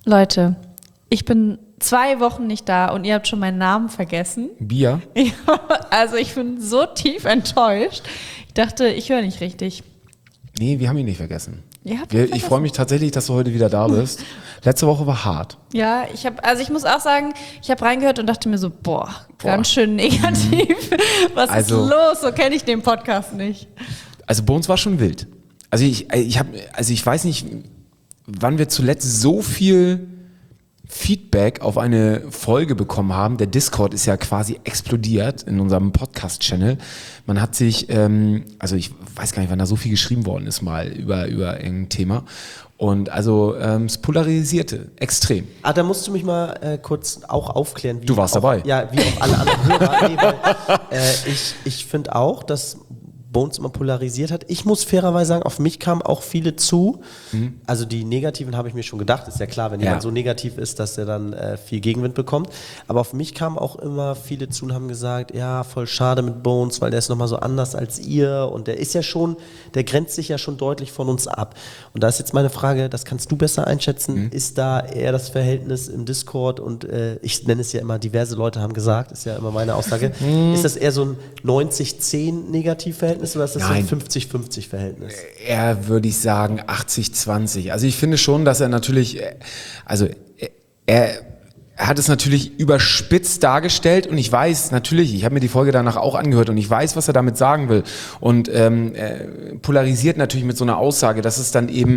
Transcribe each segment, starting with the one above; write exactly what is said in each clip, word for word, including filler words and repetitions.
Leute, ich bin zwei Wochen nicht da und ihr habt schon meinen Namen vergessen. Bia? Ja, also ich bin so tief enttäuscht. Ich dachte, ich höre nicht richtig. Nee, wir haben ihn nicht vergessen. Ihr habt ihn Wir, vergessen. ich freue mich tatsächlich, dass du heute wieder da bist. Letzte Woche war hart. Ja, ich habe, also ich muss auch sagen, ich habe reingehört und dachte mir so, boah, boah. ganz schön negativ. Was Also, ist los? So kenne ich den Podcast nicht. Also bei uns war schon wild. Also ich, ich habe, also ich weiß nicht, wann wir zuletzt so viel Feedback auf eine Folge bekommen haben. Der Discord ist ja quasi explodiert in unserem Podcast-Channel. Man hat sich, ähm, also ich weiß gar nicht, wann da so viel geschrieben worden ist mal über, über ein Thema. Und also ähm, es polarisierte extrem. Ah, da musst du mich mal äh, kurz auch aufklären. Wie Du warst auch, dabei. Ja, wie auch alle anderen Hörer. Nee, weil, äh, ich ich finde auch, dass Bones immer polarisiert hat. Ich muss fairerweise sagen, auf mich kamen auch viele zu. Mhm. Also die Negativen habe ich mir schon gedacht. Ist ja klar, wenn ja. jemand so negativ ist, dass er dann äh, viel Gegenwind bekommt. Aber auf mich kamen auch immer viele zu und haben gesagt, ja, voll schade mit Bones, weil der ist nochmal so anders als ihr. Und der ist ja schon, der grenzt sich ja schon deutlich von uns ab. Und da ist jetzt meine Frage, das kannst du besser einschätzen. Mhm. Ist da eher das Verhältnis im Discord und äh, ich nenne es ja immer, diverse Leute haben gesagt, ist ja immer meine Aussage. Mhm. Ist das eher so ein neunzig zehn Negativverhältnis? Oder ist das Nein. so ein fünfzig fünfzig Verhältnis? Er würde ich sagen achtzig zwanzig. Also ich finde schon, dass er natürlich, also er, er hat es natürlich überspitzt dargestellt und ich weiß natürlich, ich habe mir die Folge danach auch angehört und ich weiß, was er damit sagen will und ähm, er polarisiert natürlich mit so einer Aussage, dass es dann eben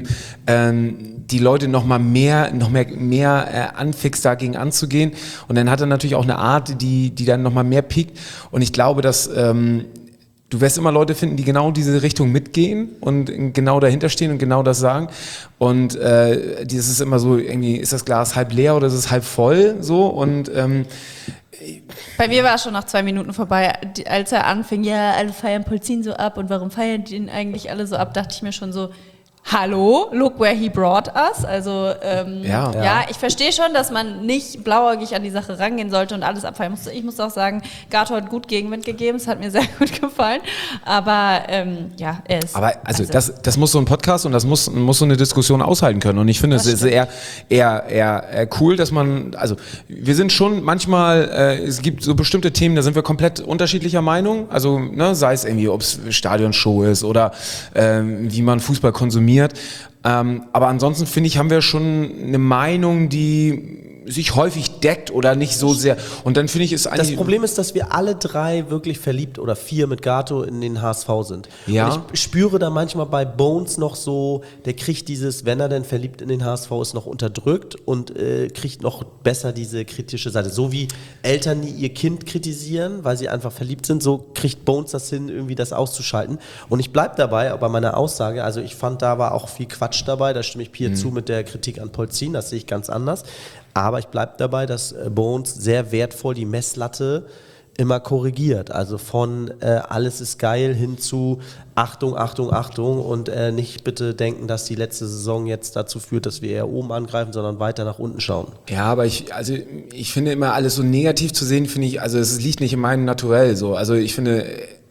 ähm, die Leute noch mal mehr, noch mehr, mehr äh, anfixt, dagegen anzugehen und dann hat er natürlich auch eine Art, die, die dann noch mal mehr piekt und ich glaube, dass ähm, du wirst immer Leute finden, die genau in diese Richtung mitgehen und genau dahinter stehen und genau das sagen. Und äh, das ist immer so, irgendwie ist das Glas halb leer oder ist es halb voll so und ähm, bei mir war es schon nach zwei Minuten vorbei, als er anfing, ja, alle feiern Polzin so ab und warum feiern die ihn eigentlich alle so ab, dachte ich mir schon so, hallo, look where he brought us. Also ähm, ja. ja. ja, ich verstehe schon, dass man nicht blauäugig an die Sache rangehen sollte und alles abfeiern musste. Ich muss auch sagen, Gato hat gut Gegenwind gegeben, es hat mir sehr gut gefallen. Aber ähm, ja, er ist... Aber also, also das, das muss so ein Podcast und das muss, muss so eine Diskussion aushalten können. Und ich finde, es ist eher, eher, eher, eher cool, dass man, also wir sind schon manchmal, äh, es gibt so bestimmte Themen, da sind wir komplett unterschiedlicher Meinung. Also ne, sei es irgendwie, ob es Stadionshow ist oder äh, wie man Fußball konsumiert. Ähm, aber ansonsten finde ich, haben wir schon eine Meinung, die sich häufig deckt oder nicht so sehr. Und dann finde ich, ist eigentlich... Das Problem ist, dass wir alle drei wirklich verliebt oder vier mit Gato in den H S V sind. Ja. Und ich spüre da manchmal bei Bones noch so, der kriegt dieses, wenn er denn verliebt in den H S V ist, noch unterdrückt und äh, kriegt noch besser diese kritische Seite. So wie Eltern, die ihr Kind kritisieren, weil sie einfach verliebt sind, so kriegt Bones das hin, irgendwie das auszuschalten. Und ich bleibe dabei, bei meiner Aussage, also ich fand, da war auch viel Quatsch dabei, da stimme ich Pia mhm. zu mit der Kritik an Polzin, das sehe ich ganz anders. Aber ich bleibe dabei, dass Bones sehr wertvoll die Messlatte immer korrigiert. Also von äh, alles ist geil hin zu Achtung, Achtung, Achtung und äh, nicht bitte denken, dass die letzte Saison jetzt dazu führt, dass wir eher oben angreifen, sondern weiter nach unten schauen. Ja, aber ich, also ich finde immer alles so negativ zu sehen, finde ich, also es liegt nicht in meinem Naturell so. Also ich finde,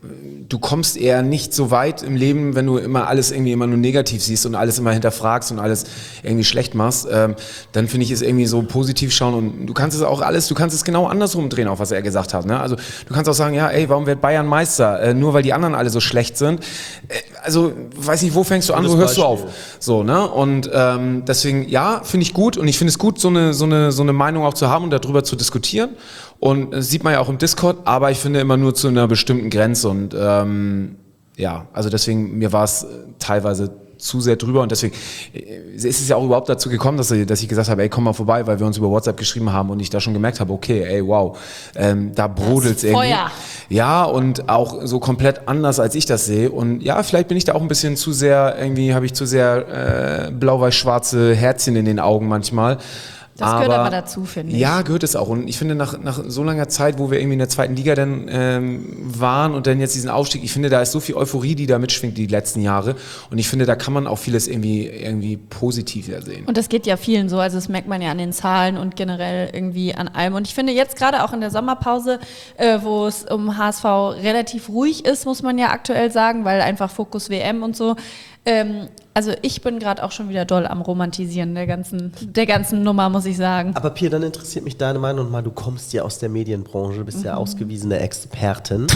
du kommst eher nicht so weit im Leben, wenn du immer alles irgendwie immer nur negativ siehst und alles immer hinterfragst und alles irgendwie schlecht machst, ähm, dann finde ich es irgendwie so positiv schauen und du kannst es auch alles, du kannst es genau andersrum drehen, auch was er gesagt hat, ne? Also du kannst auch sagen, ja, ey, warum wird Bayern Meister? Äh, nur weil die anderen alle so schlecht sind. Äh, also, weiß nicht, wo fängst du an, wo hörst du auf? So, ne? Und ähm, deswegen, ja, finde ich gut und ich finde es gut, so eine, so eine, so eine Meinung auch zu haben und darüber zu diskutieren. Und das sieht man ja auch im Discord, aber ich finde immer nur zu einer bestimmten Grenze und ähm, ja, also deswegen, mir war es teilweise zu sehr drüber und deswegen ist es ja auch überhaupt dazu gekommen, dass ich, dass ich gesagt habe, ey, komm mal vorbei, weil wir uns über WhatsApp geschrieben haben und ich da schon gemerkt habe, okay, ey, wow, ähm, da brodelt es irgendwie. Feuer. Ja, und auch so komplett anders, als ich das sehe und ja, vielleicht bin ich da auch ein bisschen zu sehr, irgendwie habe ich zu sehr äh, blau-weiß-schwarze Herzchen in den Augen manchmal. Das gehört aber, aber dazu, finde ich. Ja, gehört es auch. Und ich finde, nach, nach so langer Zeit, wo wir irgendwie in der zweiten Liga dann ähm, waren und dann jetzt diesen Aufstieg, ich finde, da ist so viel Euphorie, die da mitschwingt die letzten Jahre. Und ich finde, da kann man auch vieles irgendwie, irgendwie positiver sehen. Und das geht ja vielen so. Also das merkt man ja an den Zahlen und generell irgendwie an allem. Und ich finde jetzt gerade auch in der Sommerpause, äh, wo es um H S V relativ ruhig ist, muss man ja aktuell sagen, weil einfach Fokus W M und so, ähm, Also ich bin gerade auch schon wieder doll am Romantisieren der ganzen, der ganzen Nummer, muss ich sagen. Aber Pia, dann interessiert mich deine Meinung mal. Du kommst ja aus der Medienbranche, du bist mhm. ja ausgewiesene Expertin.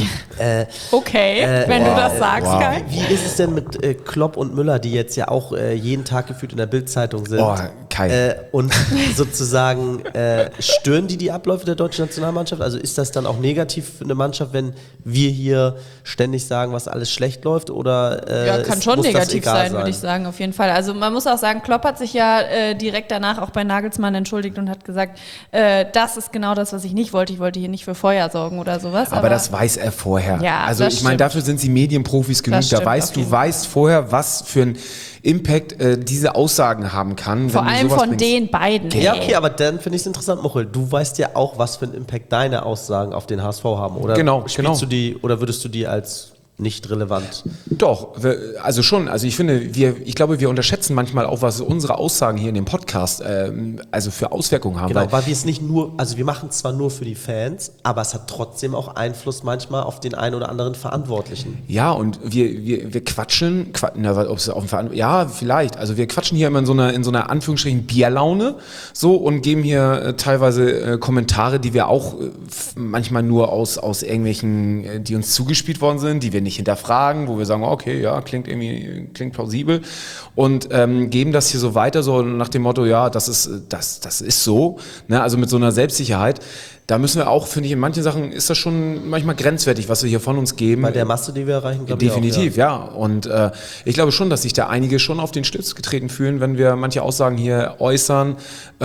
äh, okay, äh, wenn wow, du das sagst, wow. Kai. Wie, wie ist es denn mit äh, Klopp und Müller, die jetzt ja auch äh, jeden Tag gefühlt in der Bild-Zeitung sind? Oh, Kai. Äh, und sozusagen äh, stören die die Abläufe der deutschen Nationalmannschaft? Also ist das dann auch negativ für eine Mannschaft, wenn wir hier ständig sagen, was alles schlecht läuft? Oder, äh, ja, kann ist, schon negativ sein, sein, würde ich sagen, auf jeden Fall. Also man muss auch sagen, Klopp hat sich ja äh, direkt danach auch bei Nagelsmann entschuldigt und hat gesagt, äh, das ist genau das, was ich nicht wollte. Ich wollte hier nicht für Feuer sorgen oder sowas. Aber, aber das weiß er vorher. Ja, also ich meine, dafür sind sie Medienprofis genug. Da weißt du, weißt vorher, was für ein Impact äh, diese Aussagen haben kann. Vor wenn allem du sowas von bringst. den beiden. Ja, okay, aber dann finde ich es interessant, Muchel. Du weißt ja auch, was für einen Impact deine Aussagen auf den H S V haben. Oder genau, spielst genau. du die, oder würdest du die als nicht relevant? Doch, also schon. Also ich finde, wir, ich glaube, wir unterschätzen manchmal auch, was unsere Aussagen hier in dem Podcast ähm, also für Auswirkungen haben. Genau, weil, weil wir es nicht nur, also wir machen es zwar nur für die Fans, aber es hat trotzdem auch Einfluss manchmal auf den einen oder anderen Verantwortlichen. Ja, und wir, wir, wir quatschen, qua- na, ob's auf dem ja, vielleicht. Also wir quatschen hier immer in so einer, in so einer Anführungsstrichen Bierlaune so und geben hier äh, teilweise äh, Kommentare, die wir auch äh, f- manchmal nur aus, aus irgendwelchen, äh, die uns zugespielt worden sind, die wir nicht hinterfragen, wo wir sagen, okay, ja, klingt irgendwie, klingt plausibel und ähm, geben das hier so weiter, so nach dem Motto, ja, das ist, das, das ist so, ne? Also mit so einer Selbstsicherheit. Da müssen wir auch, finde ich, in manchen Sachen ist das schon manchmal grenzwertig, was wir hier von uns geben. Bei der Masse, die wir erreichen, glaube ich auch. Definitiv, ja. Und äh, ich glaube schon, dass sich da einige schon auf den Schlips getreten fühlen, wenn wir manche Aussagen hier äußern,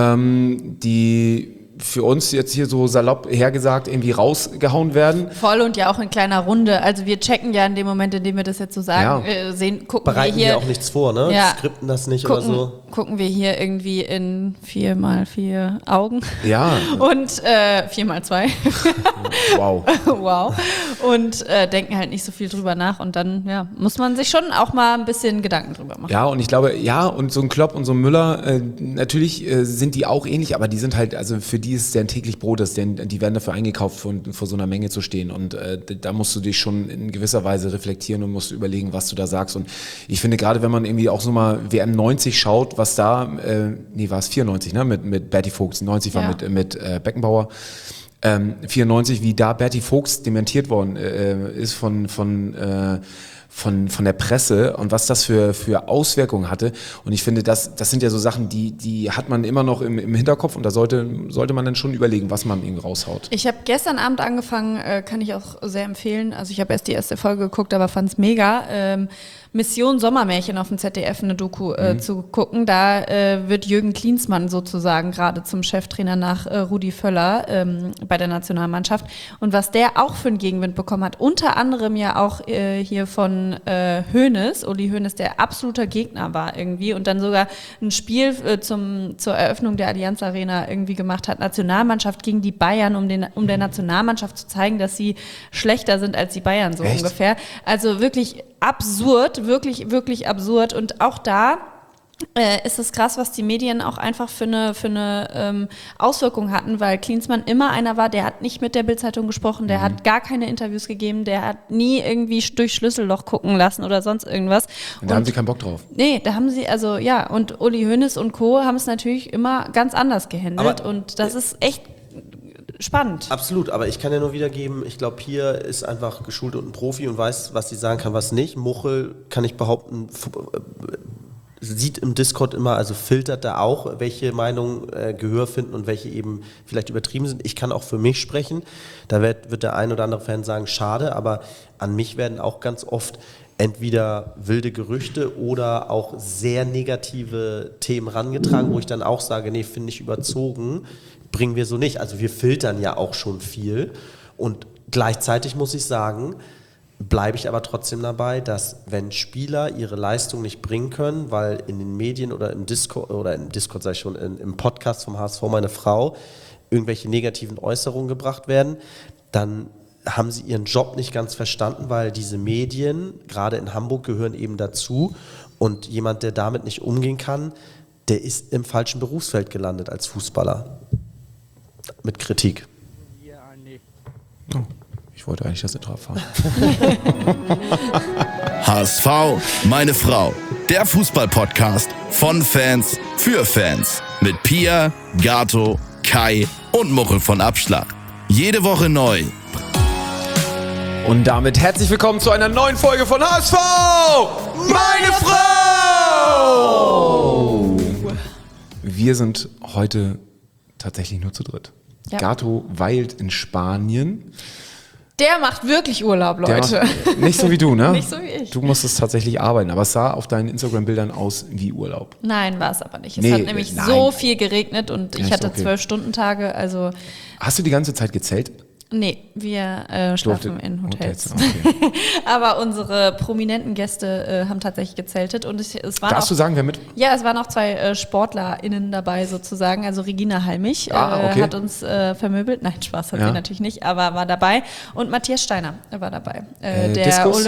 ähm, die für uns jetzt hier so salopp hergesagt irgendwie rausgehauen werden. Voll und ja auch in kleiner Runde. Also wir checken ja in dem Moment, in dem wir das jetzt so sagen, Ja. äh, sehen, gucken Bereiten wir hier. wir auch nichts vor, ne? Ja. Skripten das nicht gucken, oder so. Gucken wir hier irgendwie in vier mal vier Augen. Ja. Und äh, vier mal zwei. Wow. Wow. Und äh, denken halt nicht so viel drüber nach. Und dann ja, muss man sich schon auch mal ein bisschen Gedanken drüber machen. Ja, und ich glaube, ja, und so ein Klopp und so ein Müller, äh, natürlich äh, sind die auch ähnlich, aber die sind halt, also für die ist deren täglich Brot, dass deren, die werden dafür eingekauft, vor, vor so einer Menge zu stehen. Und äh, da musst du dich schon in gewisser Weise reflektieren und musst überlegen, was du da sagst. Und ich finde, gerade wenn man irgendwie auch so mal W M neunzig schaut, was da, äh, nee, war es vierundneunzig, ne, mit, mit Berti Vogts, neunzig war Ja. mit, mit äh, Beckenbauer. Ähm, vierundneunzig, wie da Berti Vogts dementiert worden äh, ist von, von, äh, von, von der Presse und was das für, für Auswirkungen hatte. Und ich finde, das, das sind ja so Sachen, die, die hat man immer noch im, im Hinterkopf und da sollte, sollte man dann schon überlegen, was man irgendwie raushaut. Ich habe gestern Abend angefangen, äh, kann ich auch sehr empfehlen. Also ich habe erst die erste Folge geguckt, aber fand es mega. Ähm, Mission Sommermärchen auf dem Z D F, eine Doku äh, Mhm. zu gucken. Da äh, wird Jürgen Klinsmann sozusagen gerade zum Cheftrainer nach äh, Rudi Völler ähm, bei der Nationalmannschaft. Und was der auch für einen Gegenwind bekommen hat, unter anderem ja auch äh, hier von äh, Hoeneß, Uli Hoeneß, der absoluter Gegner war irgendwie und dann sogar ein Spiel äh, zum, zur Eröffnung der Allianz Arena irgendwie gemacht hat. Nationalmannschaft gegen die Bayern, um, den, um der Nationalmannschaft zu zeigen, dass sie schlechter sind als die Bayern so Echt? ungefähr. Also wirklich absurd, wirklich, wirklich absurd. Und auch da äh, ist es krass, was die Medien auch einfach für eine, für eine ähm, Auswirkung hatten, weil Klinsmann immer einer war, der hat nicht mit der Bild-Zeitung gesprochen, der mhm. hat gar keine Interviews gegeben, der hat nie irgendwie durch Schlüsselloch gucken lassen oder sonst irgendwas. Und da haben sie keinen Bock drauf. Nee, da haben sie, also ja, und Uli Hoeneß und Co. haben es natürlich immer ganz anders gehandelt Aber, und das ist echt spannend. Absolut, aber ich kann ja nur wiedergeben, ich glaube, hier ist einfach geschult und ein Profi und weiß, was sie sagen kann, was nicht. Muchel, kann ich behaupten, f- äh, sieht im Discord immer, also filtert da auch, welche Meinungen äh, Gehör finden und welche eben vielleicht übertrieben sind. Ich kann auch für mich sprechen, da wird, wird der ein oder andere Fan sagen, schade, aber an mich werden auch ganz oft entweder wilde Gerüchte oder auch sehr negative Themen rangetragen, wo ich dann auch sage, nee, finde ich überzogen, bringen wir so nicht. Also wir filtern ja auch schon viel und gleichzeitig muss ich sagen, bleibe ich aber trotzdem dabei, dass wenn Spieler ihre Leistung nicht bringen können, weil in den Medien oder im Discord, oder im Discord sage ich schon, in, im Podcast vom H S V meine Frau, irgendwelche negativen Äußerungen gebracht werden, dann haben sie ihren Job nicht ganz verstanden, weil diese Medien, gerade in Hamburg, gehören eben dazu und jemand, der damit nicht umgehen kann, der ist im falschen Berufsfeld gelandet als Fußballer. Mit Kritik. Oh, ich wollte eigentlich das Intro abfahren. H S V, meine Frau. der Fußball-Podcast von Fans für Fans. Mit Pia, Gato, Kai und Muchel von Abschlag. Jede Woche neu. Und damit herzlich willkommen zu einer neuen Folge von H S V! Meine Frau! Wir sind heute tatsächlich nur zu dritt. Ja. Gato weilt in Spanien. Der macht wirklich Urlaub, Der Leute. macht, nicht so wie du, ne? Nicht so wie ich. Du musstest tatsächlich arbeiten, aber es sah auf deinen Instagram-Bildern aus wie Urlaub. Nein, war es aber nicht. Es Nee, hat nämlich nein. so viel geregnet und Ja, ich ist hatte okay. zwölf Stunden Tage, also Hast du die ganze Zeit gezählt? nee, wir äh, schlafen Durfte- in Hotels. Okay. Aber unsere prominenten Gäste äh, haben tatsächlich gezeltet und es, es waren Darfst auch, du sagen, wer mit? ja, es waren auch zwei äh, SportlerInnen dabei sozusagen. Also Regina Halmich Ah, äh, okay. hat uns äh, vermöbelt. Nein, Spaß hat Ja. sie natürlich nicht, aber war dabei. Und Matthias Steiner war dabei. Äh, Äh, der Diskus?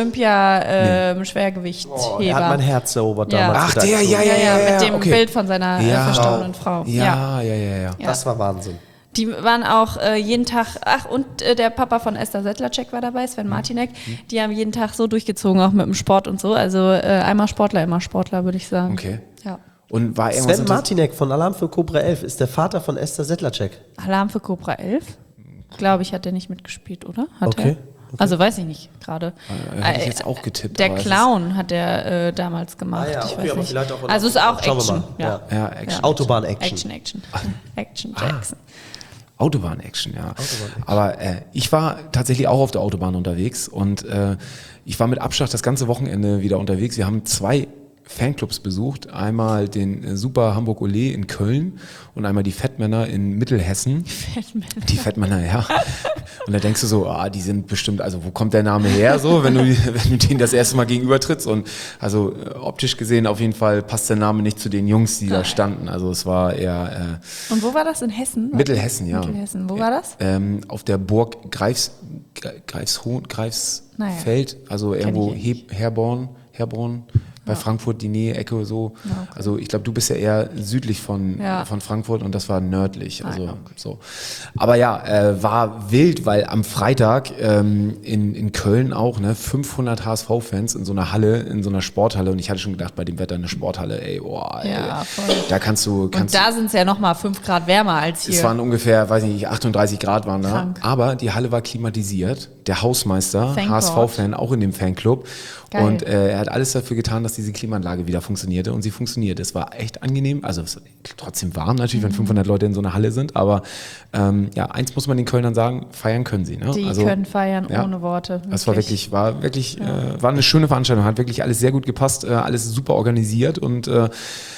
Olympia-Schwergewichtsheber. Oh, er hat mein Herz erobert Ja. damals. Ach, mit der, Aktion. ja, ja, ja, mit ja, dem okay. Bild von seiner Ja. äh, verstorbenen Frau. Ja, ja, ja, ja. Das war Wahnsinn. Die waren auch äh, jeden Tag, ach und äh, der Papa von Esther Sedlacek war dabei, Sven Martinek, die haben jeden Tag so durchgezogen, auch mit dem Sport und so, also äh, einmal Sportler, immer Sportler, würde ich sagen. Okay. Ja. Und war irgendwas Sven inter- Martinek von Alarm für Cobra elf ist der Vater von Esther Sedlacek. Alarm für Cobra elf, glaube ich, hat der nicht mitgespielt, oder? Hat Okay. Er? Also weiß ich nicht gerade. Äh, hätte ich jetzt auch getippt, Der aber es ist- Clown hat der äh, damals gemacht, Ah ja, ich okay, weiß aber nicht. vielleicht auch in- Also ist auch Schauen wir Action. mal. Ja. Ja, Action. Autobahn-Action. Action, Action. Action Jackson. Autobahn-Action, ja. Aber äh, ich war tatsächlich auch auf der Autobahn unterwegs und äh, ich war mit Abschlag das ganze Wochenende wieder unterwegs. Wir haben zwei Fanclubs besucht. Einmal den äh, Super Hamburg Ole in Köln und einmal die Fettmänner in Mittelhessen. Fettmänner. Die Fettmänner, ja. Und da denkst du so, ah, die sind bestimmt, also wo kommt der Name her, so, wenn du, wenn du denen das erste Mal gegenüber trittst. Und also äh, optisch gesehen auf jeden Fall passt der Name nicht zu den Jungs, die da standen. Also es war eher äh, Und wo war das? In Hessen? Mittelhessen, ja. Mittelhessen. Wo war das? Ähm, auf der Burg Greifs, Greifshohen, Greifsfeld, also irgendwo ich Heb, Herborn, Herborn, bei Frankfurt, die Nähe, Ecke so. Also ich glaube, du bist ja eher südlich von, Ja. von Frankfurt und das war nördlich. Also Ah, okay. so. Aber ja, äh, war wild, weil am Freitag ähm, in, in Köln auch, ne, fünfhundert H S V-Fans in so einer Halle, in so einer Sporthalle und ich hatte schon gedacht, bei dem Wetter eine Sporthalle, ey, boah, ey, Ja, voll. da kannst du, Und kannst da sind es ja nochmal fünf Grad wärmer als hier. es waren ungefähr, weiß ich nicht, achtunddreißig Grad waren da. Krank. Aber die Halle war klimatisiert. Der Hausmeister, Thank H S V-Fan, auch in dem Fanclub. Geil. Und äh, er hat alles dafür getan, dass diese Klimaanlage wieder funktionierte. Und sie funktioniert. Es war echt angenehm. Also es ist trotzdem warm natürlich, Mhm. wenn fünfhundert Leute in so einer Halle sind. Aber ähm, ja, eins muss man den Kölnern sagen, feiern können sie. Ne? Die also, können feiern ja, ohne Worte. Das war wirklich, war wirklich, äh, war eine schöne Veranstaltung. Hat wirklich alles sehr gut gepasst, äh, alles super organisiert und äh,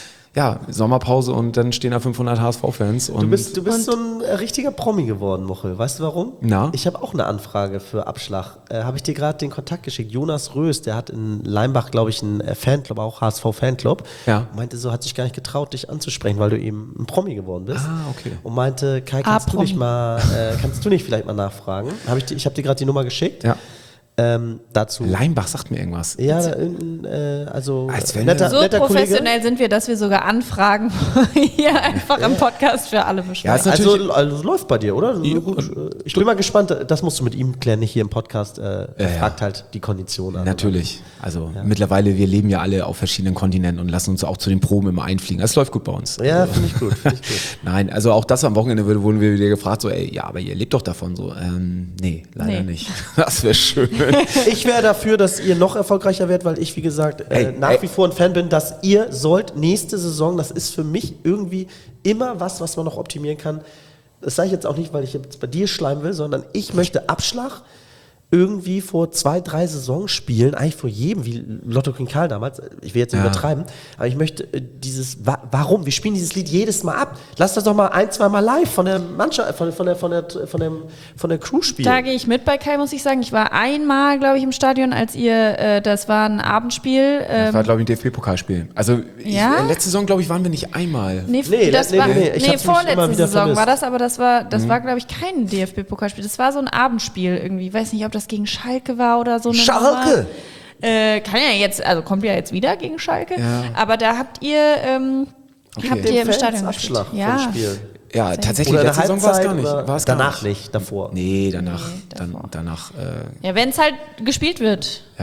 ja, Sommerpause und dann stehen da fünfhundert H S V-Fans. Du bist, du bist so ein äh, richtiger Promi geworden, Muchel. Weißt du warum? Na? Ich habe auch eine Anfrage für Abschlag. Äh, habe ich dir gerade den Kontakt geschickt. Jonas Rös, der hat in Leimbach, glaube ich, einen äh, Fanclub, auch H S V-Fanclub. Ja. Meinte so, hat sich gar nicht getraut, dich anzusprechen, weil du eben ein Promi geworden bist. Ah, okay. Und meinte, Kai, kannst du A-Promi. nicht mal, äh, kannst du nicht vielleicht mal nachfragen? Hab ich, dir- ich habe dir gerade die Nummer geschickt. Ja. Ähm, dazu. Leimbach sagt mir irgendwas. Ja, da, irgendein, äh, also Als wenn netter, er- so netter professionell Kollege. sind wir, dass wir sogar Anfragen hier einfach im Podcast für alle Ja, beschreiben. ist natürlich- Also, also läuft bei dir, oder? Ja, Gut, äh, ich bin mal gespannt, das musst du mit ihm klären, nicht hier im Podcast. Äh, er ja. fragt halt die Kondition an. Natürlich. Also mittlerweile, wir leben ja alle auf verschiedenen Kontinenten und lassen uns auch zu den Proben immer einfliegen. Das läuft gut bei uns. Ja, finde ich gut. Find ich gut. Nein, also auch das am Wochenende wurde- wurden wir wieder gefragt, so, ey, ja, aber ihr lebt doch davon so. Ähm, nee, leider Nee. nicht. Das wäre schön. Ich wäre dafür, dass ihr noch erfolgreicher werdet, weil ich, wie gesagt, äh, Ey, nach ey. wie vor ein Fan bin, dass ihr sollt nächste Saison, das ist für mich irgendwie immer was, was man noch optimieren kann. Das sage ich jetzt auch nicht, weil ich jetzt bei dir schleimen will, sondern ich möchte Abschlag irgendwie vor zwei, drei Saisons spielen, eigentlich vor jedem, wie Lotto King Karl damals, ich will jetzt nicht Ja. übertreiben, aber ich möchte äh, dieses, wa warum? Wir spielen dieses Lied jedes Mal ab. Lass das doch mal ein, zwei Mal live von der Mannschaft, von, von, der, von, der, von, der, von der Crew spielen. Da gehe ich mit bei Kai, muss ich sagen. Ich war einmal, glaube ich, im Stadion, als ihr, äh, das war ein Abendspiel. Das Ähm, war, glaube ich, ein D F B-Pokalspiel. Also ich, Ja? äh, letzte Saison, glaube ich, waren wir nicht einmal. Nee, Nee, das nee, war, nee, nee, nee, ich hab's nämlich immer vorletzte wieder Saison vermisst. war das, aber das war, das Mhm. war, glaube ich, kein D F B-Pokalspiel. Das war so ein Abendspiel irgendwie. Ich weiß nicht, ob das gegen Schalke war oder so. Eine Schalke? Nummer. Äh, kann ja jetzt, also kommt ja jetzt wieder gegen Schalke. Ja. Aber da habt ihr, ähm, Okay. habt ihr im Fans Stadion Abschlag gespielt. vom Ja. Spiel. Ja, tatsächlich, Oder eine letzte Saison war es gar nicht. oder War es gar danach nicht. nicht, davor. Nee, danach, Nee, dann, davor. danach, äh, Ja, wenn es halt gespielt wird. ja.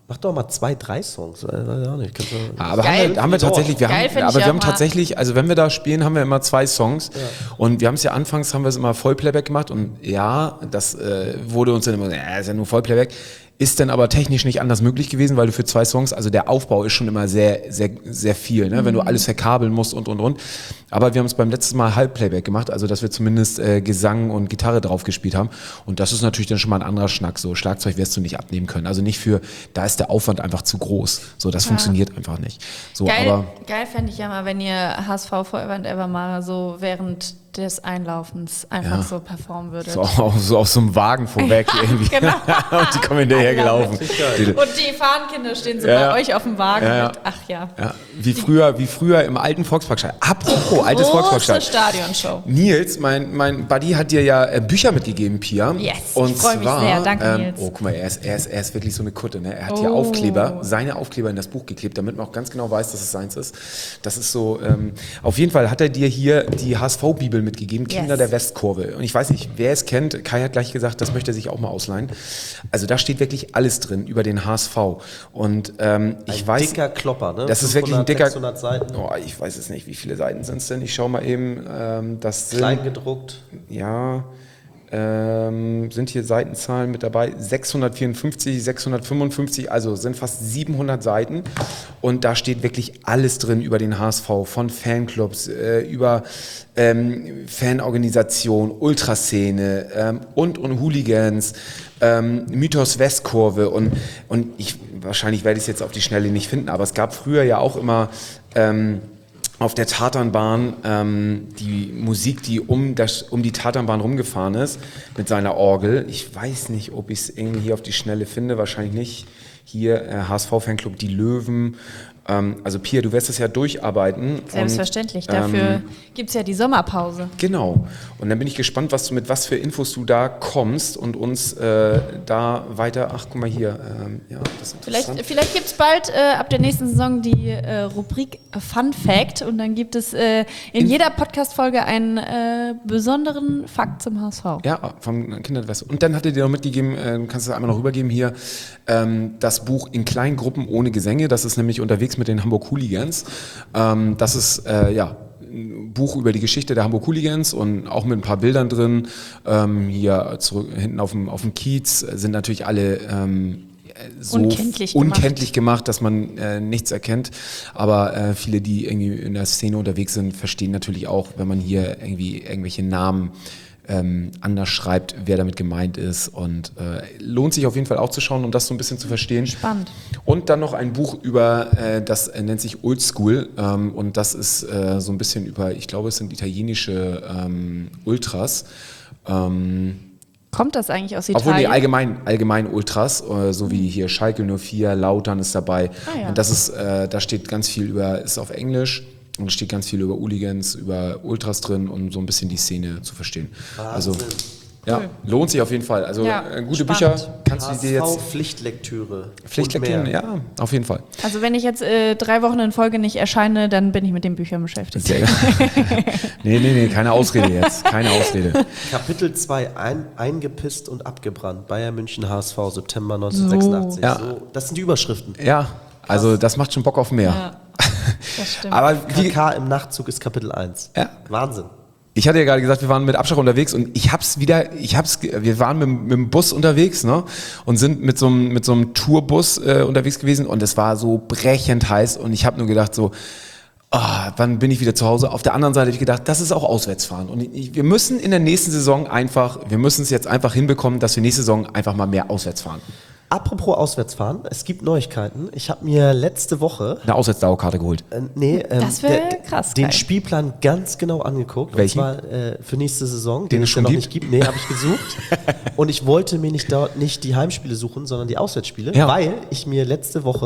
Mach doch mal zwei, drei Songs. Weiß ich auch nicht. Kannst du- Aber Geil. haben wir, haben wir tatsächlich, wir Geil haben, find aber ich wir ja haben mal. tatsächlich, also wenn wir da spielen, haben wir immer zwei Songs und wir haben es ja anfangs, haben wir es immer Vollplayback gemacht und ja, das äh, wurde uns dann immer, äh, ist ja nur Vollplayback, ist dann aber technisch nicht anders möglich gewesen, weil du für zwei Songs, also der Aufbau ist schon immer sehr, sehr, sehr viel, ne? Wenn du alles verkabeln musst und, und, und. Aber wir haben es beim letzten Mal Halbplayback gemacht, also dass wir zumindest äh, Gesang und Gitarre drauf gespielt haben. Und das ist natürlich dann schon mal ein anderer Schnack. So Schlagzeug wirst du nicht abnehmen können. Also nicht für, da ist der Aufwand einfach zu groß. So, das funktioniert einfach nicht. So, Geil, aber geil fände ich ja mal, wenn ihr H S V Forever and Ever mal so während des Einlaufens einfach Ja. so performen würdet. so, auf, so auf so einem Wagen vorweg irgendwie. genau. Und die kommen hinterher gelaufen. Und die Fahnenkinder stehen so Ja, bei ja. euch auf dem Wagen Ja, ja. mit. Ach ja. Ja, wie früher, wie früher im alten Volksparkstadion. Apropos, altes Große Volksparkstadion. Stadionshow. Nils, mein, mein Buddy hat dir ja äh, Bücher mitgegeben, Pia. Yes, Und ich freu mich zwar, sehr. Danke, ähm, Nils. Oh, guck mal, er ist, er, ist, er ist wirklich so eine Kutte. Ne? Er hat hier Oh. Aufkleber, seine Aufkleber in das Buch geklebt, damit man auch ganz genau weiß, dass es seins ist. Das ist so, ähm, auf jeden Fall hat er dir hier die H S V-Bibel mitgegeben, Kinder Yes. der Westkurve. Und ich weiß nicht, wer es kennt, Kai hat gleich gesagt, das möchte er sich auch mal ausleihen. Also da steht wirklich alles drin über den H S V. Und ähm, ich Ein weiß... dicker Klopper, ne? Das ist wirklich ein fünfhundert, dicker... sechshundert Seiten. Oh, ich weiß es nicht, wie viele Seiten sind es denn? Ich schau mal eben. Ähm, das sind, Klein gedruckt. ja, ähm, sind hier Seitenzahlen mit dabei. sechshundertvierundfünfzig, sechshundertfünfundfünfzig, also sind fast siebenhundert Seiten. Und da steht wirklich alles drin über den H S V, von Fanclubs, äh, über ähm, Fanorganisation, Ultraszene ähm, und, und Hooligans, ähm, Mythos Westkurve. Und, und ich, wahrscheinlich werde ich es jetzt auf die Schnelle nicht finden, aber es gab früher ja auch immer... Ähm, auf der Tatanbahn ähm, die Musik, die um, das, um die Tatanbahn rumgefahren ist, mit seiner Orgel. Ich weiß nicht, ob ich es irgendwie hier auf die Schnelle finde, wahrscheinlich nicht. Hier äh, H S V-Fanclub Die Löwen. Ähm, also Pia, du wirst das ja durcharbeiten. Selbstverständlich. Und, Dafür ähm, gibt es ja die Sommerpause. Genau. Und dann bin ich gespannt, was du mit was für Infos du da kommst und uns äh, da weiter. Ach, guck mal hier. Ähm, ja, das ist Vielleicht, interessant. vielleicht gibt es bald äh, ab der nächsten Saison die äh, Rubrik Fun Fact und dann gibt es äh, in, In- jeder Podcast-Folge einen äh, besonderen Fakt zum H S V. Ja, vom Kinderwest. Und dann hat er dir noch mitgegeben, äh, du kannst es einmal noch rübergeben hier, ähm, das Buch In kleinen Gruppen ohne Gesänge. Das ist nämlich unterwegs mit den Hamburg Hooligans. Ähm, das ist, äh, ja, ein Buch über die Geschichte der Hamburg Hooligans und auch mit ein paar Bildern drin. Ähm, hier zurück, hinten auf dem, auf dem Kiez sind natürlich alle ähm, so Unkenntlich gemacht. unkenntlich gemacht, dass man äh, nichts erkennt. Aber äh, viele, die irgendwie in der Szene unterwegs sind, verstehen natürlich auch, wenn man hier irgendwie irgendwelche Namen ähm, anders schreibt, wer damit gemeint ist. Und äh, lohnt sich auf jeden Fall auch zu schauen, um das so ein bisschen zu verstehen. Spannend. Und dann noch ein Buch über, äh, das äh, nennt sich Old School. Ähm, und das ist äh, so ein bisschen über, ich glaube, es sind italienische ähm, Ultras. Ähm, Kommt das eigentlich aus obwohl, nee, Italien? allgemein, allgemein Ultras, äh, so wie hier Schalke null vier, Lautern ist dabei. Ah, ja. Und das ist, äh, da steht ganz viel über, ist auf Englisch und es steht ganz viel über Hooligans, über Ultras drin, um so ein bisschen die Szene zu verstehen. Also, ja, Cool. lohnt sich auf jeden Fall. Also Ja, äh, gute spannend. Bücher, kannst du dir jetzt... Pflichtlektüre. Pflichtlektüren, Und mehr. ja, auf jeden Fall. Also wenn ich jetzt äh, drei Wochen in Folge nicht erscheine, dann bin ich mit den Büchern beschäftigt. Sehr, nee, nee, nee, keine Ausrede jetzt, keine Ausrede. Kapitel zwei, ein, eingepisst und abgebrannt. Bayern München H S V, September neunzehnhundertsechsundachtzig. So. Ja. So, das sind die Überschriften. Ja, also das macht schon Bock auf mehr. Ja, das stimmt. Aber wie, K K im Nachtzug ist Kapitel eins. Ja. Wahnsinn. ich hatte ja gerade gesagt, wir waren mit Absprache unterwegs und ich hab's wieder, ich hab's, ge- wir waren mit, mit dem Bus unterwegs, ne, und sind mit so einem, mit so einem Tourbus äh, unterwegs gewesen und es war so brechend heiß und ich habe nur gedacht so, ah, wann bin ich wieder zu Hause? Auf der anderen Seite habe ich gedacht, das ist auch Auswärtsfahren und ich, wir müssen in der nächsten Saison einfach, wir müssen es jetzt einfach hinbekommen, dass wir nächste Saison einfach mal mehr auswärts fahren. Apropos Auswärtsfahren, es gibt Neuigkeiten. Ich habe mir letzte Woche Eine Auswärtsdauerkarte geholt. Äh, nee, ähm, Das wär der- krass den geil. Spielplan ganz genau angeguckt. Welchen? Und zwar äh, für nächste Saison, Den den, es es ja schon noch gibt? nicht gibt. Nee, habe ich gesucht. Und ich wollte mir nicht dort nicht die Heimspiele suchen, sondern die Auswärtsspiele, Ja. weil ich mir letzte Woche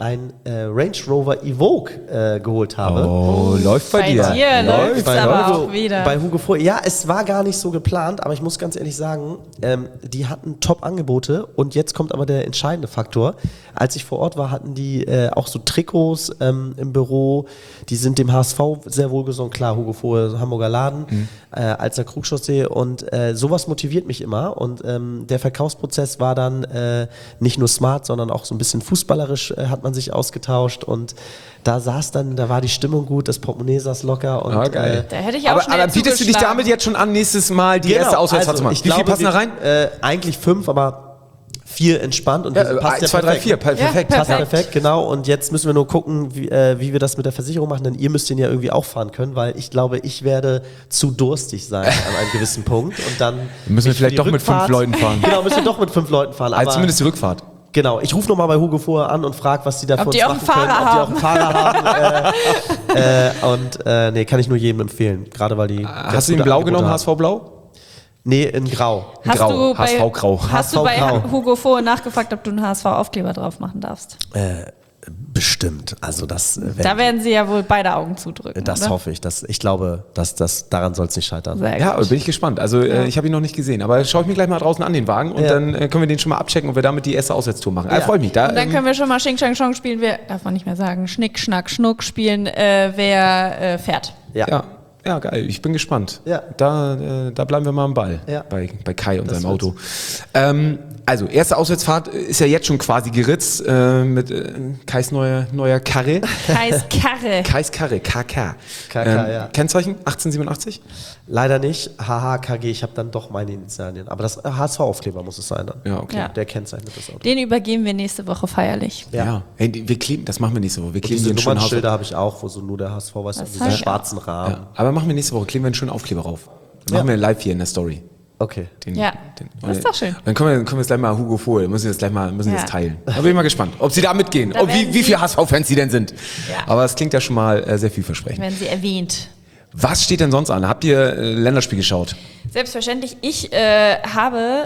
ein äh, Range Rover Evoque äh, geholt habe. Oh, läuft bei, Bei dir. dir läuft's Bei aber Hugo, auch wieder. Bei Hugo vor. Ja, es war gar nicht so geplant, aber ich muss ganz ehrlich sagen, ähm, die hatten Top-Angebote und jetzt kommt aber der entscheidende Faktor. Als ich vor Ort war, hatten die äh, auch so Trikots ähm, im Büro, die sind dem H S V sehr wohlgesonnen. Klar, Hugo Fohe, Hamburger Laden, mhm. äh, Alster Krugchaussee und äh, sowas motiviert mich immer und ähm, der Verkaufsprozess war dann äh, nicht nur smart, sondern auch so ein bisschen fußballerisch äh, hat man sich ausgetauscht und da saß dann, da war die Stimmung gut, das Portemonnaie saß locker und Ah, geil. Äh, Da hätte ich auch Aber, schnell aber bietest du dich zugeschlagen. damit jetzt schon an, nächstes Mal die genau, erste Auswärtsfahrt zu machen? ich Wie viel glaube, passen da rein? wir, äh, eigentlich fünf, aber vier entspannt und Ja, das passt eins, ja zwei, drei, perfekt. vier, per- Ja, perfekt. Passt perfekt. perfekt, genau. Und jetzt müssen wir nur gucken, wie, äh, wie wir das mit der Versicherung machen, denn ihr müsst den ja irgendwie auch fahren können, weil ich glaube, ich werde zu durstig sein an einem gewissen Punkt. Und dann Müssen wir mich für vielleicht die doch mit fünf Rückfahrt- Leuten fahren. Genau, müssen wir doch mit fünf Leuten fahren. Aber Also zumindest die Rückfahrt. genau, ich rufe nochmal bei Hugo vorher an und frage, was die da Ob für uns die auch machen einen können. Fahrer Ob die auch einen Fahrer haben. äh, äh, und äh, nee, kann ich nur jedem empfehlen. Gerade weil die. ganz Hast du ihn gute blau Angebote genommen, haben. H S V Blau? Nee, in Grau. Hast Grau, du H S V bei, Grau. Hast du H S V bei Grau. Hugo vorher nachgefragt, ob du einen H S V-Aufkleber drauf machen darfst? Äh, bestimmt. Also das, äh, wenn- Da werden sie ja wohl beide Augen zudrücken. das oder? hoffe ich. Das, ich glaube, dass das, daran soll es nicht scheitern. Sehr Ja, gut. bin ich gespannt. Also äh, ich habe ihn noch nicht gesehen, aber schaue ich mir gleich mal draußen an den Wagen und Ja. dann äh, können wir den schon mal abchecken und wir damit die erste Auswärtstour machen. Ja. Ja. Freue mich. Da, Und dann ähm, können wir schon mal Xing Shang Chong spielen. Wir, darf man nicht mehr sagen, Schnick, Schnack, Schnuck spielen, äh, wer äh, fährt. Ja. ja. Ja, geil. Ich bin gespannt. Ja. Da, äh, da bleiben wir mal am Ball Ja. bei, bei Kai und Das seinem wird's. Auto. Ähm, also, erste Auswärtsfahrt ist ja jetzt schon quasi geritzt äh, mit äh, Kais neuer, neuer Karre. Kais Karre. Kais Karre, K K. K K, ja. Kennzeichen achtzehnhundertsiebenundachtzig? Leider nicht. H H K G, ich habe dann doch meine Initialien. Aber das H S V-Aufkleber muss es sein dann. Ja, okay. Ja. Der kennzeichnet das Auto. Den übergeben wir nächste Woche feierlich. Ja. Ja. Hey, wir kleben, das machen wir nächste Woche. Wir Und kleben diese den schönen Nummernschilder habe ich auch, wo so nur der H S V weiß, Das mit diesem hab ich schwarzen Rahmen. Ja. Aber machen wir nächste Woche, kleben wir einen schönen Aufkleber rauf. Dann machen Ja. wir live hier in der Story. Okay. Den, Ja, das ist doch schön. Dann können wir, dann können wir es gleich mal Hugo Fohl, müssen wir das gleich mal, müssen wir Ja. das teilen. Da bin ich mal gespannt, ob sie da mitgehen, Da ob, wie, werden wie sie- viele H S V-Fans sie denn sind. Ja. Aber es klingt ja schon mal äh, sehr vielversprechend. Werden sie erwähnt. Was steht denn sonst an? Habt ihr äh, Länderspiel geschaut? Selbstverständlich. Ich äh, habe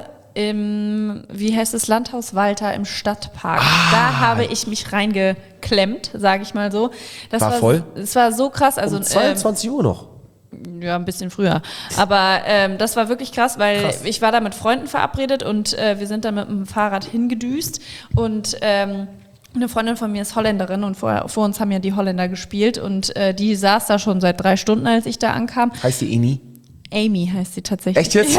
im, wie heißt es, Landhaus Walter im Stadtpark. Ah. Da habe ich mich reingeklemmt, sage ich mal so. Das War voll? Es war so krass. Also Um ähm, zweiundzwanzig Uhr noch. ja, ein bisschen früher. Aber ähm, das war wirklich krass, weil Krass. ich war da mit Freunden verabredet und äh, wir sind dann mit dem Fahrrad hingedüst und ähm, eine Freundin von mir ist Holländerin und vor, vor uns haben ja die Holländer gespielt und äh, die saß da schon seit drei Stunden, als ich da ankam. Heißt die Eni? Amy heißt sie tatsächlich. Echt jetzt?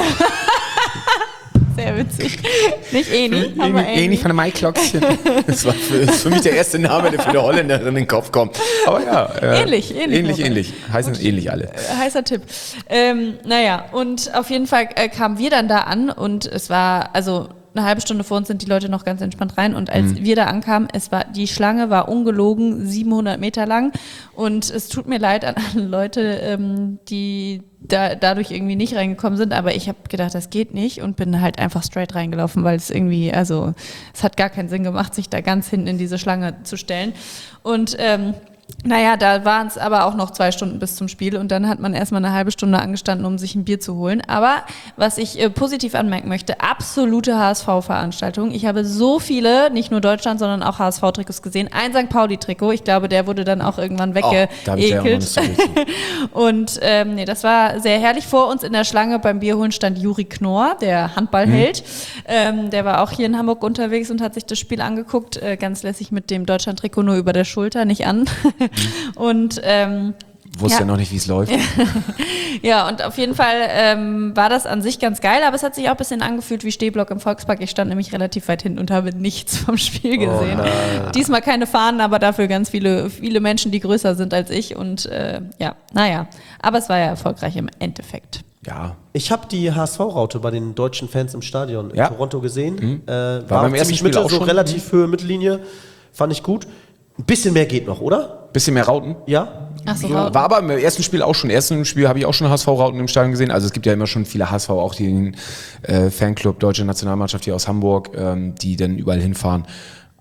Sehr witzig. Nicht Eni, aber Amy. Eni von der Maiklockchen. Das war für, ist für mich der erste Name, der für eine Holländerin in den Kopf kommt. Aber ja. Äh, Ähnlich, ähnlich. Ähnlich, ähnlich. Heißen ähnlich alle. Heißer Tipp. Ähm, naja, und auf jeden Fall äh, kamen wir dann da an und es war, also eine halbe Stunde vor uns sind die Leute noch ganz entspannt rein und als wir da ankamen, es war, die Schlange war ungelogen siebenhundert Meter lang und es tut mir leid an alle Leute, ähm, die da, dadurch irgendwie nicht reingekommen sind, aber ich habe gedacht, das geht nicht und bin halt einfach straight reingelaufen, weil es irgendwie, also es hat gar keinen Sinn gemacht, sich da ganz hinten in diese Schlange zu stellen und ähm, naja, da waren es aber auch noch zwei Stunden bis zum Spiel und dann hat man erstmal eine halbe Stunde angestanden, um sich ein Bier zu holen. Aber was ich äh, positiv anmerken möchte, absolute H S V-Veranstaltung. Ich habe so viele, nicht nur Deutschland, sondern auch H S V-Trikots gesehen. Ein Sankt Pauli-Trikot, ich glaube, der wurde dann auch irgendwann Oh, da hab ich ja auch noch eine weggeekelt. Story zu. Und ähm, nee, das war sehr herrlich. Vor uns in der Schlange beim Bierholen stand Juri Knorr, der Handballheld. Ähm, der war auch hier in Hamburg unterwegs und hat sich das Spiel angeguckt. Äh, ganz lässig mit dem Deutschland-Trikot nur über der Schulter, nicht an. Und ähm, Wusste ja Ja. noch nicht, wie es läuft. ja, und auf jeden Fall ähm, war das an sich ganz geil, aber es hat sich auch ein bisschen angefühlt wie Stehblock im Volkspark. Ich stand nämlich relativ weit hinten und habe nichts vom Spiel gesehen. Diesmal keine Fahnen, aber dafür ganz viele, viele Menschen, die größer sind als ich. Und äh, ja, naja, aber es war ja erfolgreich im Endeffekt. Ja. Ich habe die H S V-Raute bei den deutschen Fans im Stadion in Ja. Toronto gesehen. Äh, war beim auch ersten ziemlich Spiel Mitte, auch so schon. relativ Höhe, Mittellinie. Fand ich gut. Ein bisschen mehr geht noch, oder? Bisschen mehr Rauten. Ja? Ach so, Ja, war aber im ersten Spiel auch schon. Im ersten Spiel habe ich auch schon H S V-Rauten im Stadion gesehen. Also es gibt ja immer schon viele H S V, auch den äh, Fanclub Deutsche Nationalmannschaft hier aus Hamburg, ähm, die dann überall hinfahren.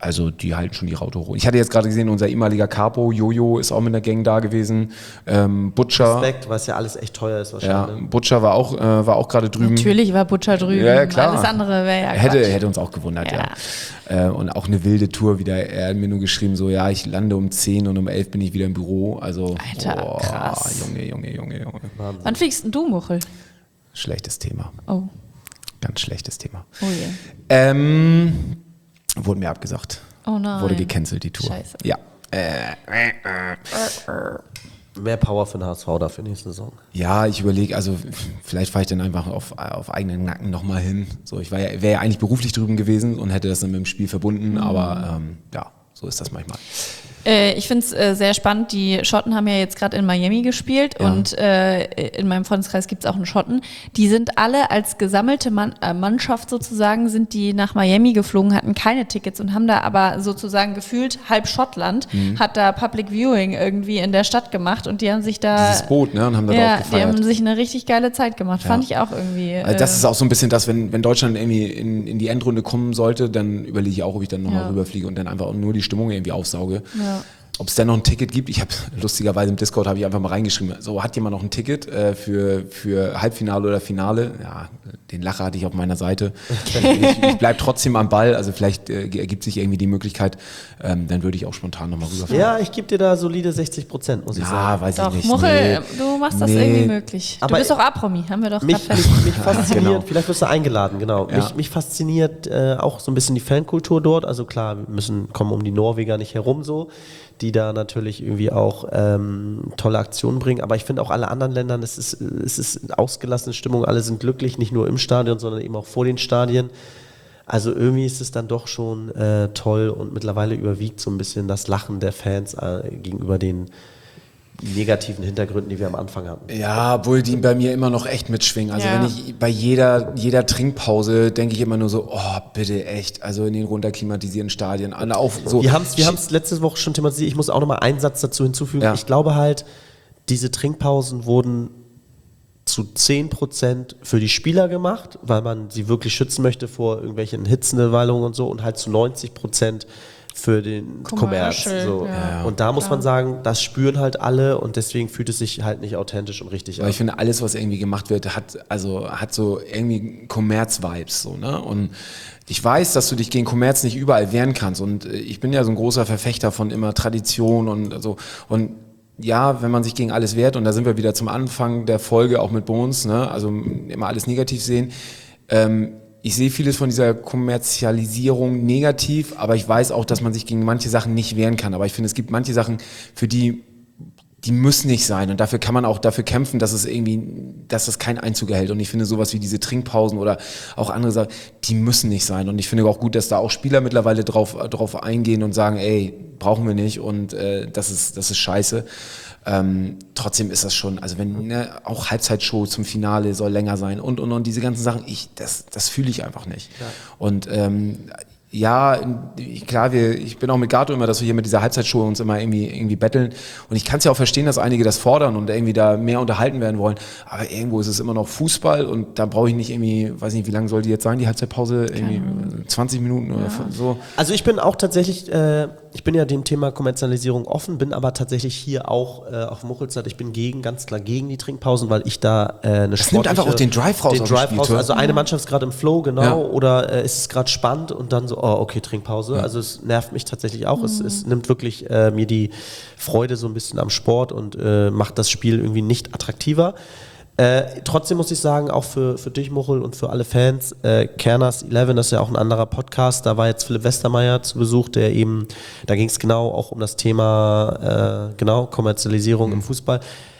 Also die halten schon die Raute hoch. Ich hatte jetzt gerade gesehen, unser ehemaliger Capo, Jojo, ist auch mit der Gang da gewesen. Ähm, Butcher. Respekt, weil es ja alles echt teuer ist Ja, wahrscheinlich. Butcher war auch, äh, war auch gerade drüben. Natürlich war Butcher drüben. Ja, ja, klar. Alles andere wäre ja Hätte, Quatsch. hätte uns auch gewundert, ja. Ja. Äh, und auch eine wilde Tour wieder. Er hat mir nur geschrieben, so, ja, ich lande um zehn und um elf bin ich wieder im Büro. Also, Alter, boah, krass. Junge, Junge, Junge, Junge. Wann fliegst denn du, Muchel? Schlechtes Thema. Oh, Ganz schlechtes Thema. oh je. Ähm, wurde mir abgesagt. Oh nein. Wurde gecancelt, die Tour. Scheiße. Ja. Äh, Mehr Power für den H S V da für nächste Saison. Ja, ich überlege, also vielleicht fahre ich dann einfach auf, auf eigenen Nacken nochmal hin. So, ich wäre ja, wär ja eigentlich beruflich drüben gewesen und hätte das dann mit dem Spiel verbunden, Mhm. aber ähm, ja, so ist das manchmal. Äh, ich finde es äh, sehr spannend. Die Schotten haben ja jetzt gerade in Miami gespielt Ja. und äh, in meinem Freundeskreis gibt es auch einen Schotten. Die sind alle als gesammelte Mann, äh, Mannschaft sozusagen, sind die nach Miami geflogen, hatten keine Tickets und haben da aber sozusagen gefühlt halb Schottland, Mhm. hat da Public Viewing irgendwie in der Stadt gemacht und die haben sich da... Dieses Boot, ne, und haben da ja, drauf die gefeiert. haben sich eine richtig geile Zeit gemacht. Fand ich auch irgendwie... Also das äh, ist auch so ein bisschen das, wenn, wenn Deutschland irgendwie in, in die Endrunde kommen sollte, dann überlege ich auch, ob ich dann nochmal Ja. rüberfliege und dann einfach nur die Stimmung irgendwie aufsauge. Ja. Ob es denn noch ein Ticket gibt, ich habe lustigerweise im Discord habe ich einfach mal reingeschrieben, so hat jemand noch ein Ticket äh, für, für Halbfinale oder Finale? Ja, den Lacher hatte ich auf meiner Seite. ich ich bleibe trotzdem am Ball, also vielleicht äh, ergibt sich irgendwie die Möglichkeit, ähm, dann würde ich auch spontan nochmal rüberfahren. Ja, ich gebe dir da solide sechzig Prozent, muss ich Ja, sagen. weiß Doch, ich nicht. Muchel, Nee. du machst das Nee. irgendwie möglich. Du Aber bist doch A-Promi, haben wir doch Mich, gerade mich, fest. mich fasziniert, genau. vielleicht wirst du eingeladen, genau. Ja. Mich, mich fasziniert äh, auch so ein bisschen die Fankultur dort. Also klar, wir müssen kommen um die Norweger nicht herum so, die da natürlich irgendwie auch ähm, tolle Aktionen bringen. Aber ich finde auch alle anderen Ländern, es ist, es ist ausgelassene Stimmung, alle sind glücklich, nicht nur im Stadion, sondern eben auch vor den Stadien. Also irgendwie ist es dann doch schon äh, toll und mittlerweile überwiegt so ein bisschen das Lachen der Fans äh, gegenüber den negativen Hintergründen, die wir am Anfang hatten. Ja, obwohl die bei mir immer noch echt mitschwingen. Also Ja. wenn ich bei jeder, jeder Trinkpause denke ich immer nur so, oh bitte echt, also in den runterklimatisierten Stadien. Auch so. Wir haben es wir haben's letzte Woche schon thematisiert. Ich muss auch noch mal einen Satz dazu hinzufügen. Ja. Ich glaube halt, diese Trinkpausen wurden zu zehn Prozent für die Spieler gemacht, weil man sie wirklich schützen möchte vor irgendwelchen Hitzewallungen und so, und halt zu neunzig Prozent für den Kommerz. Commercial, So. ja. Und da muss Klar. man sagen, das spüren halt alle und deswegen fühlt es sich halt nicht authentisch und richtig Weil an. ich finde, alles, was irgendwie gemacht wird, hat, also, hat so irgendwie Kommerz-Vibes, so, ne? Und ich weiß, dass du dich gegen Kommerz nicht überall wehren kannst. Und äh, ich bin ja so ein großer Verfechter von immer Tradition und so. Und ja, wenn man sich gegen alles wehrt, und da sind wir wieder zum Anfang der Folge auch mit Bones, ne? Also immer alles negativ sehen. Ähm, ich sehe vieles von dieser Kommerzialisierung negativ, aber ich weiß auch, dass man sich gegen manche Sachen nicht wehren kann. Aber ich finde, es gibt manche Sachen, für die die müssen nicht sein, und dafür kann man auch dafür kämpfen, dass es irgendwie, dass das keinen Einzug erhält. Und ich finde sowas wie diese Trinkpausen oder auch andere Sachen, die müssen nicht sein. Und ich finde auch gut, dass da auch Spieler mittlerweile drauf, drauf eingehen und sagen, ey, brauchen wir nicht, und äh, das ist, das ist scheiße. Ähm, trotzdem ist das schon, also wenn, ne, auch Halbzeitshow zum Finale soll länger sein und, und, und diese ganzen Sachen, ich, das, das fühle ich einfach nicht. Ja. Und, ähm, ja, klar, wir, ich bin auch mit Gato immer, dass wir hier mit dieser Halbzeitshow uns immer irgendwie, irgendwie betteln. Und ich kann es ja auch verstehen, dass einige das fordern und irgendwie da mehr unterhalten werden wollen. Aber irgendwo ist es immer noch Fußball, und da brauche ich nicht irgendwie, weiß nicht, wie lange soll die jetzt sein, die Halbzeitpause? Irgendwie zwanzig Minuten oder ja. so. Also ich bin auch tatsächlich, äh, ich bin ja dem Thema Kommerzialisierung offen, bin aber tatsächlich hier auch äh, auf Muchelzeit, ich bin gegen, ganz klar gegen die Trinkpausen, weil ich da äh, eine Das nimmt einfach auch den Drive raus. Den aus dem Drive Spiel, raus. oder? Also eine Mannschaft ist gerade im Flow, genau, Ja. oder äh, ist es gerade spannend und dann so, oh, okay, Trinkpause. Ja. Also es nervt mich tatsächlich auch. Mhm. Es, es nimmt wirklich äh, mir die Freude so ein bisschen am Sport und äh, macht das Spiel irgendwie nicht attraktiver. Äh, trotzdem muss ich sagen, auch für, für dich, Muchel, und für alle Fans, äh, Kerners elf, das ist ja auch ein anderer Podcast, da war jetzt Philipp Westermeier zu Besuch, der eben, da ging es genau auch um das Thema, äh, genau, Kommerzialisierung mhm. im Fußball.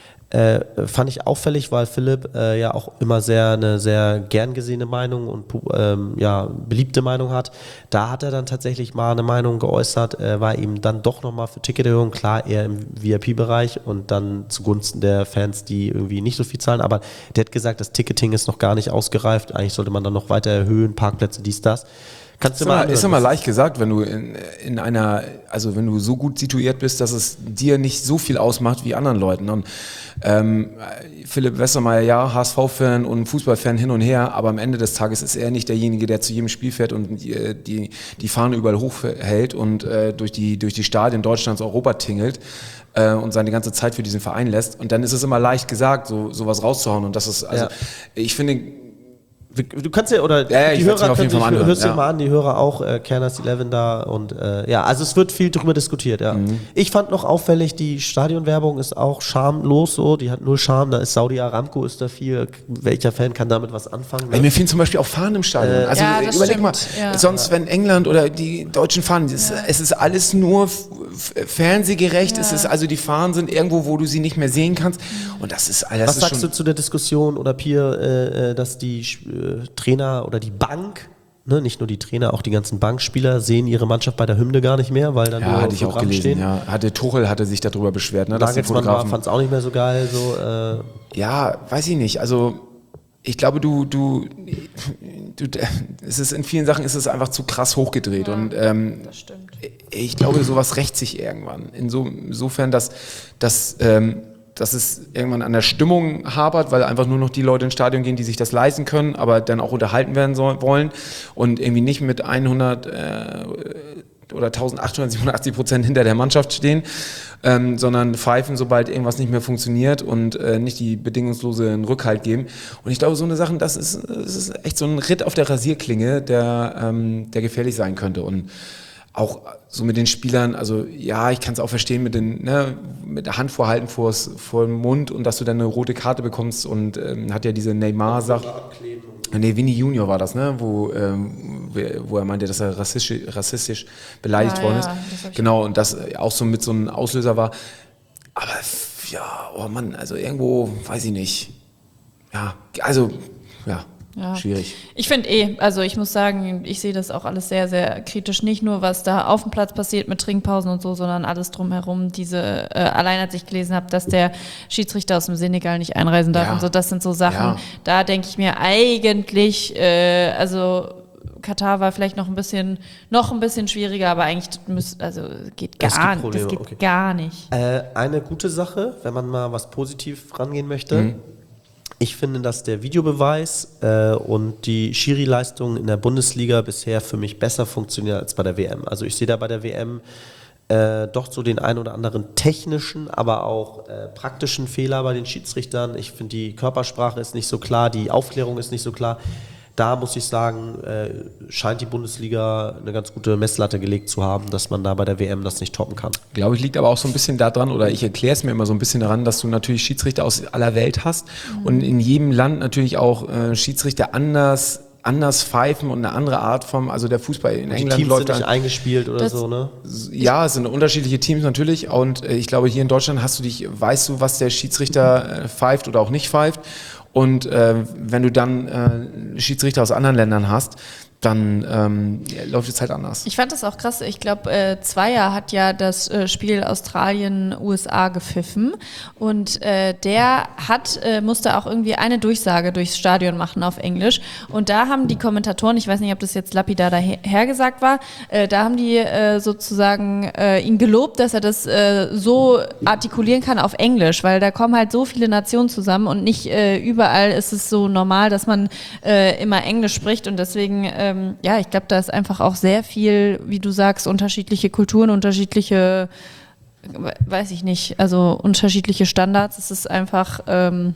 Äh, fand ich auffällig, weil Philipp äh, ja auch immer sehr eine sehr gern gesehene Meinung und ähm, ja, beliebte Meinung hat. Da hat er dann tatsächlich mal eine Meinung geäußert, äh, war eben dann doch nochmal für Ticketerhöhung, klar eher im V I P-Bereich und dann zugunsten der Fans, die irgendwie nicht so viel zahlen, aber der hat gesagt, das Ticketing ist noch gar nicht ausgereift, eigentlich sollte man dann noch weiter erhöhen, Parkplätze, dies, das. Kannst du Ist mal immer, anhören. ist immer leicht gesagt, wenn du in, in einer, also wenn du so gut situiert bist, dass es dir nicht so viel ausmacht wie anderen Leuten. Und ähm, Philipp Westermeier, ja, H S V-Fan und Fußballfan hin und her, aber am Ende des Tages ist er nicht derjenige, der zu jedem Spiel fährt und die, die, die Fahne überall hochhält und äh, durch die, durch die Stadien Deutschlands Europa tingelt äh, und seine ganze Zeit für diesen Verein lässt. Und dann ist es immer leicht gesagt, so sowas rauszuhauen. Und das ist, also Ja. ich finde, Du kannst ja, oder Ja, ja, die ich werd's mir Hörer auf jeden können Fall sich, mal hörst du anhören, dir ja. mal an, die Hörer auch, äh, Kerners elf da und äh, ja, also es wird viel drüber diskutiert, ja. Mhm. Ich fand noch auffällig, die Stadionwerbung ist auch schamlos so, die hat null Charme, da ist Saudi Aramco ist da viel, welcher Fan kann damit was anfangen? Ey, Ne? mir fehlen zum Beispiel auch Fahnen im Stadion. also Ja, das überleg mal, stimmt, ja. sonst wenn England oder die deutschen Fahnen, es, es ist alles nur f- f- fernsehgerecht, es ist also die Fahnen sind irgendwo, wo du sie nicht mehr sehen kannst und das ist alles. Was ist sagst schon, du zu der Diskussion oder Pier, äh, äh, dass die äh, Trainer oder die Bank, ne, nicht nur die Trainer, auch die ganzen Bankspieler sehen ihre Mannschaft bei der Hymne gar nicht mehr, weil dann Ja, nur hatte ich auch Programm gelesen. stehen. Ja. Hatte Tuchel hatte sich darüber beschwert, ne, dass die Nagelsmann war, Fotografen. fand es auch nicht mehr so geil. So, äh, Ja, weiß ich nicht. Also ich glaube, du, du, du, es ist in vielen Sachen ist es einfach zu krass hochgedreht und ähm, Das stimmt. ich glaube, sowas rächt sich irgendwann. Inso, insofern, dass, dass, ähm, dass es irgendwann an der Stimmung hapert, weil einfach nur noch die Leute ins Stadion gehen, die sich das leisten können, aber dann auch unterhalten werden soll, wollen und irgendwie nicht mit hundert äh, oder eintausendachthundert, siebenundachtzig Prozent hinter der Mannschaft stehen, ähm, sondern pfeifen, sobald irgendwas nicht mehr funktioniert und äh, nicht die bedingungslosen Rückhalt geben. Und ich glaube, so eine Sache, das ist, das ist echt so ein Ritt auf der Rasierklinge, der, ähm, der gefährlich sein könnte. Und auch so mit den Spielern, also ja, ich kann es auch verstehen mit den, ne, mit der Hand vorhalten vors, vor dem Mund und dass du dann eine rote Karte bekommst und ähm, hat ja diese Neymar-Sache. Nee, Vinny Junior war das, ne, wo, ähm, wo er meinte, dass er rassistisch, rassistisch beleidigt Ah, worden ja, ist. das hab ich Genau, und das auch so mit so einem Auslöser war. Aber ja, oh Mann, also irgendwo, weiß ich nicht. Ja, also, ja. Ja. Schwierig. Ich finde eh, also ich muss sagen, ich sehe das auch alles sehr, sehr kritisch. Nicht nur, was da auf dem Platz passiert mit Trinkpausen und so, sondern alles drumherum. Diese, äh, allein als ich gelesen habe, dass der Schiedsrichter aus dem Senegal nicht einreisen darf Ja. und so, das sind so Sachen, Ja. da denke ich mir eigentlich, äh, also Katar war vielleicht noch ein bisschen, noch ein bisschen schwieriger, aber eigentlich müsst, also geht Es gar gibt nicht. Das Probleme, geht okay. gar nicht. Äh, eine gute Sache, wenn man mal was positiv rangehen möchte. Mhm. Ich finde, dass der Videobeweis äh, und die Schiri-Leistungen in der Bundesliga bisher für mich besser funktionieren als bei der W M. Also ich sehe da bei der W M äh, doch so den ein oder anderen technischen, aber auch äh, praktischen Fehler bei den Schiedsrichtern. Ich finde, die Körpersprache ist nicht so klar, die Aufklärung ist nicht so klar. Da muss ich sagen, äh, scheint die Bundesliga eine ganz gute Messlatte gelegt zu haben, dass man da bei der W M das nicht toppen kann. Glaube ich, liegt aber auch so ein bisschen daran, oder ich erkläre es mir immer so ein bisschen daran, dass du natürlich Schiedsrichter aus aller Welt hast und in jedem Land natürlich auch äh, Schiedsrichter anders anders pfeifen und eine andere Art vom, also der Fußball in Die England Teams läuft sind nicht dann, eingespielt oder Das- so, ne? ja, es sind unterschiedliche Teams natürlich und äh, ich glaube, hier in Deutschland hast du dich, weißt du, was der Schiedsrichter äh, pfeift oder auch nicht pfeift und äh, wenn du dann äh, Schiedsrichter aus anderen Ländern hast, dann ähm, ja, läuft es halt anders. Ich fand das auch krass. Ich glaube, äh, Zweier hat ja das äh, Spiel Australien-U S A gepfiffen und äh, der hat, äh, musste auch irgendwie eine Durchsage durchs Stadion machen auf Englisch und da haben die Kommentatoren, ich weiß nicht, ob das jetzt lapidar dahergesagt war, äh, da haben die äh, sozusagen äh, ihn gelobt, dass er das äh, so artikulieren kann auf Englisch, weil da kommen halt so viele Nationen zusammen und nicht äh, überall ist es so normal, dass man äh, immer Englisch spricht und deswegen ähm, ja, ich glaube, da ist einfach auch sehr viel, wie du sagst, unterschiedliche Kulturen, unterschiedliche, weiß ich nicht, also unterschiedliche Standards. Es ist einfach ähm,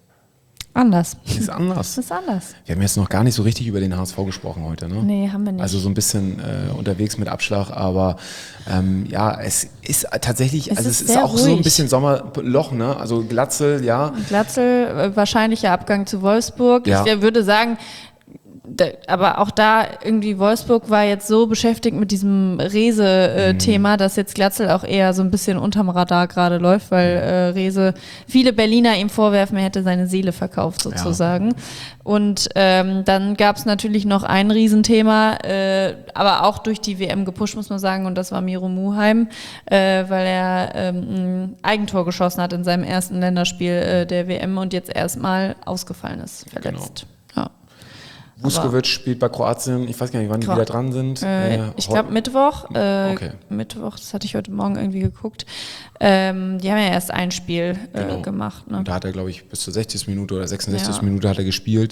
anders. Es ist anders. Es ist anders. Wir haben jetzt noch gar nicht so richtig über den H S V gesprochen heute, ne? Nee, haben wir nicht. Also so ein bisschen äh, unterwegs mit Abschlag, aber ähm, ja, es ist tatsächlich, Es also ist es ist sehr auch so ein ruhig. bisschen Sommerloch, ne? Also Glatzel, ja. Glatzel, äh, wahrscheinlicher Abgang zu Wolfsburg. Ja. Ich würde sagen, da, aber auch da irgendwie Wolfsburg war jetzt so beschäftigt mit diesem Rehse-Thema, dass jetzt Glatzel auch eher so ein bisschen unterm Radar gerade läuft, weil äh, Rehse, viele Berliner ihm vorwerfen, er hätte seine Seele verkauft sozusagen. Und ähm, dann gab es natürlich noch ein Riesenthema, äh, aber auch durch die W M gepusht, muss man sagen, und das war Miro Muheim, äh, weil er ähm, ein Eigentor geschossen hat in seinem ersten Länderspiel äh, der W M und jetzt erstmal ausgefallen ist, verletzt. Ja. Vuskovic spielt bei Kroatien, ich weiß gar nicht, wann die Kro- wieder dran sind. Äh, Äh, ich heu- glaube Mittwoch. Äh, Okay. Mittwoch, das hatte ich heute Morgen irgendwie geguckt. Ähm, die haben ja erst ein Spiel äh, Genau. gemacht. Ne? Und da hat er, glaube ich, bis zur sechzigsten Minute oder sechsundsechzigsten Ja. Minute hat er gespielt.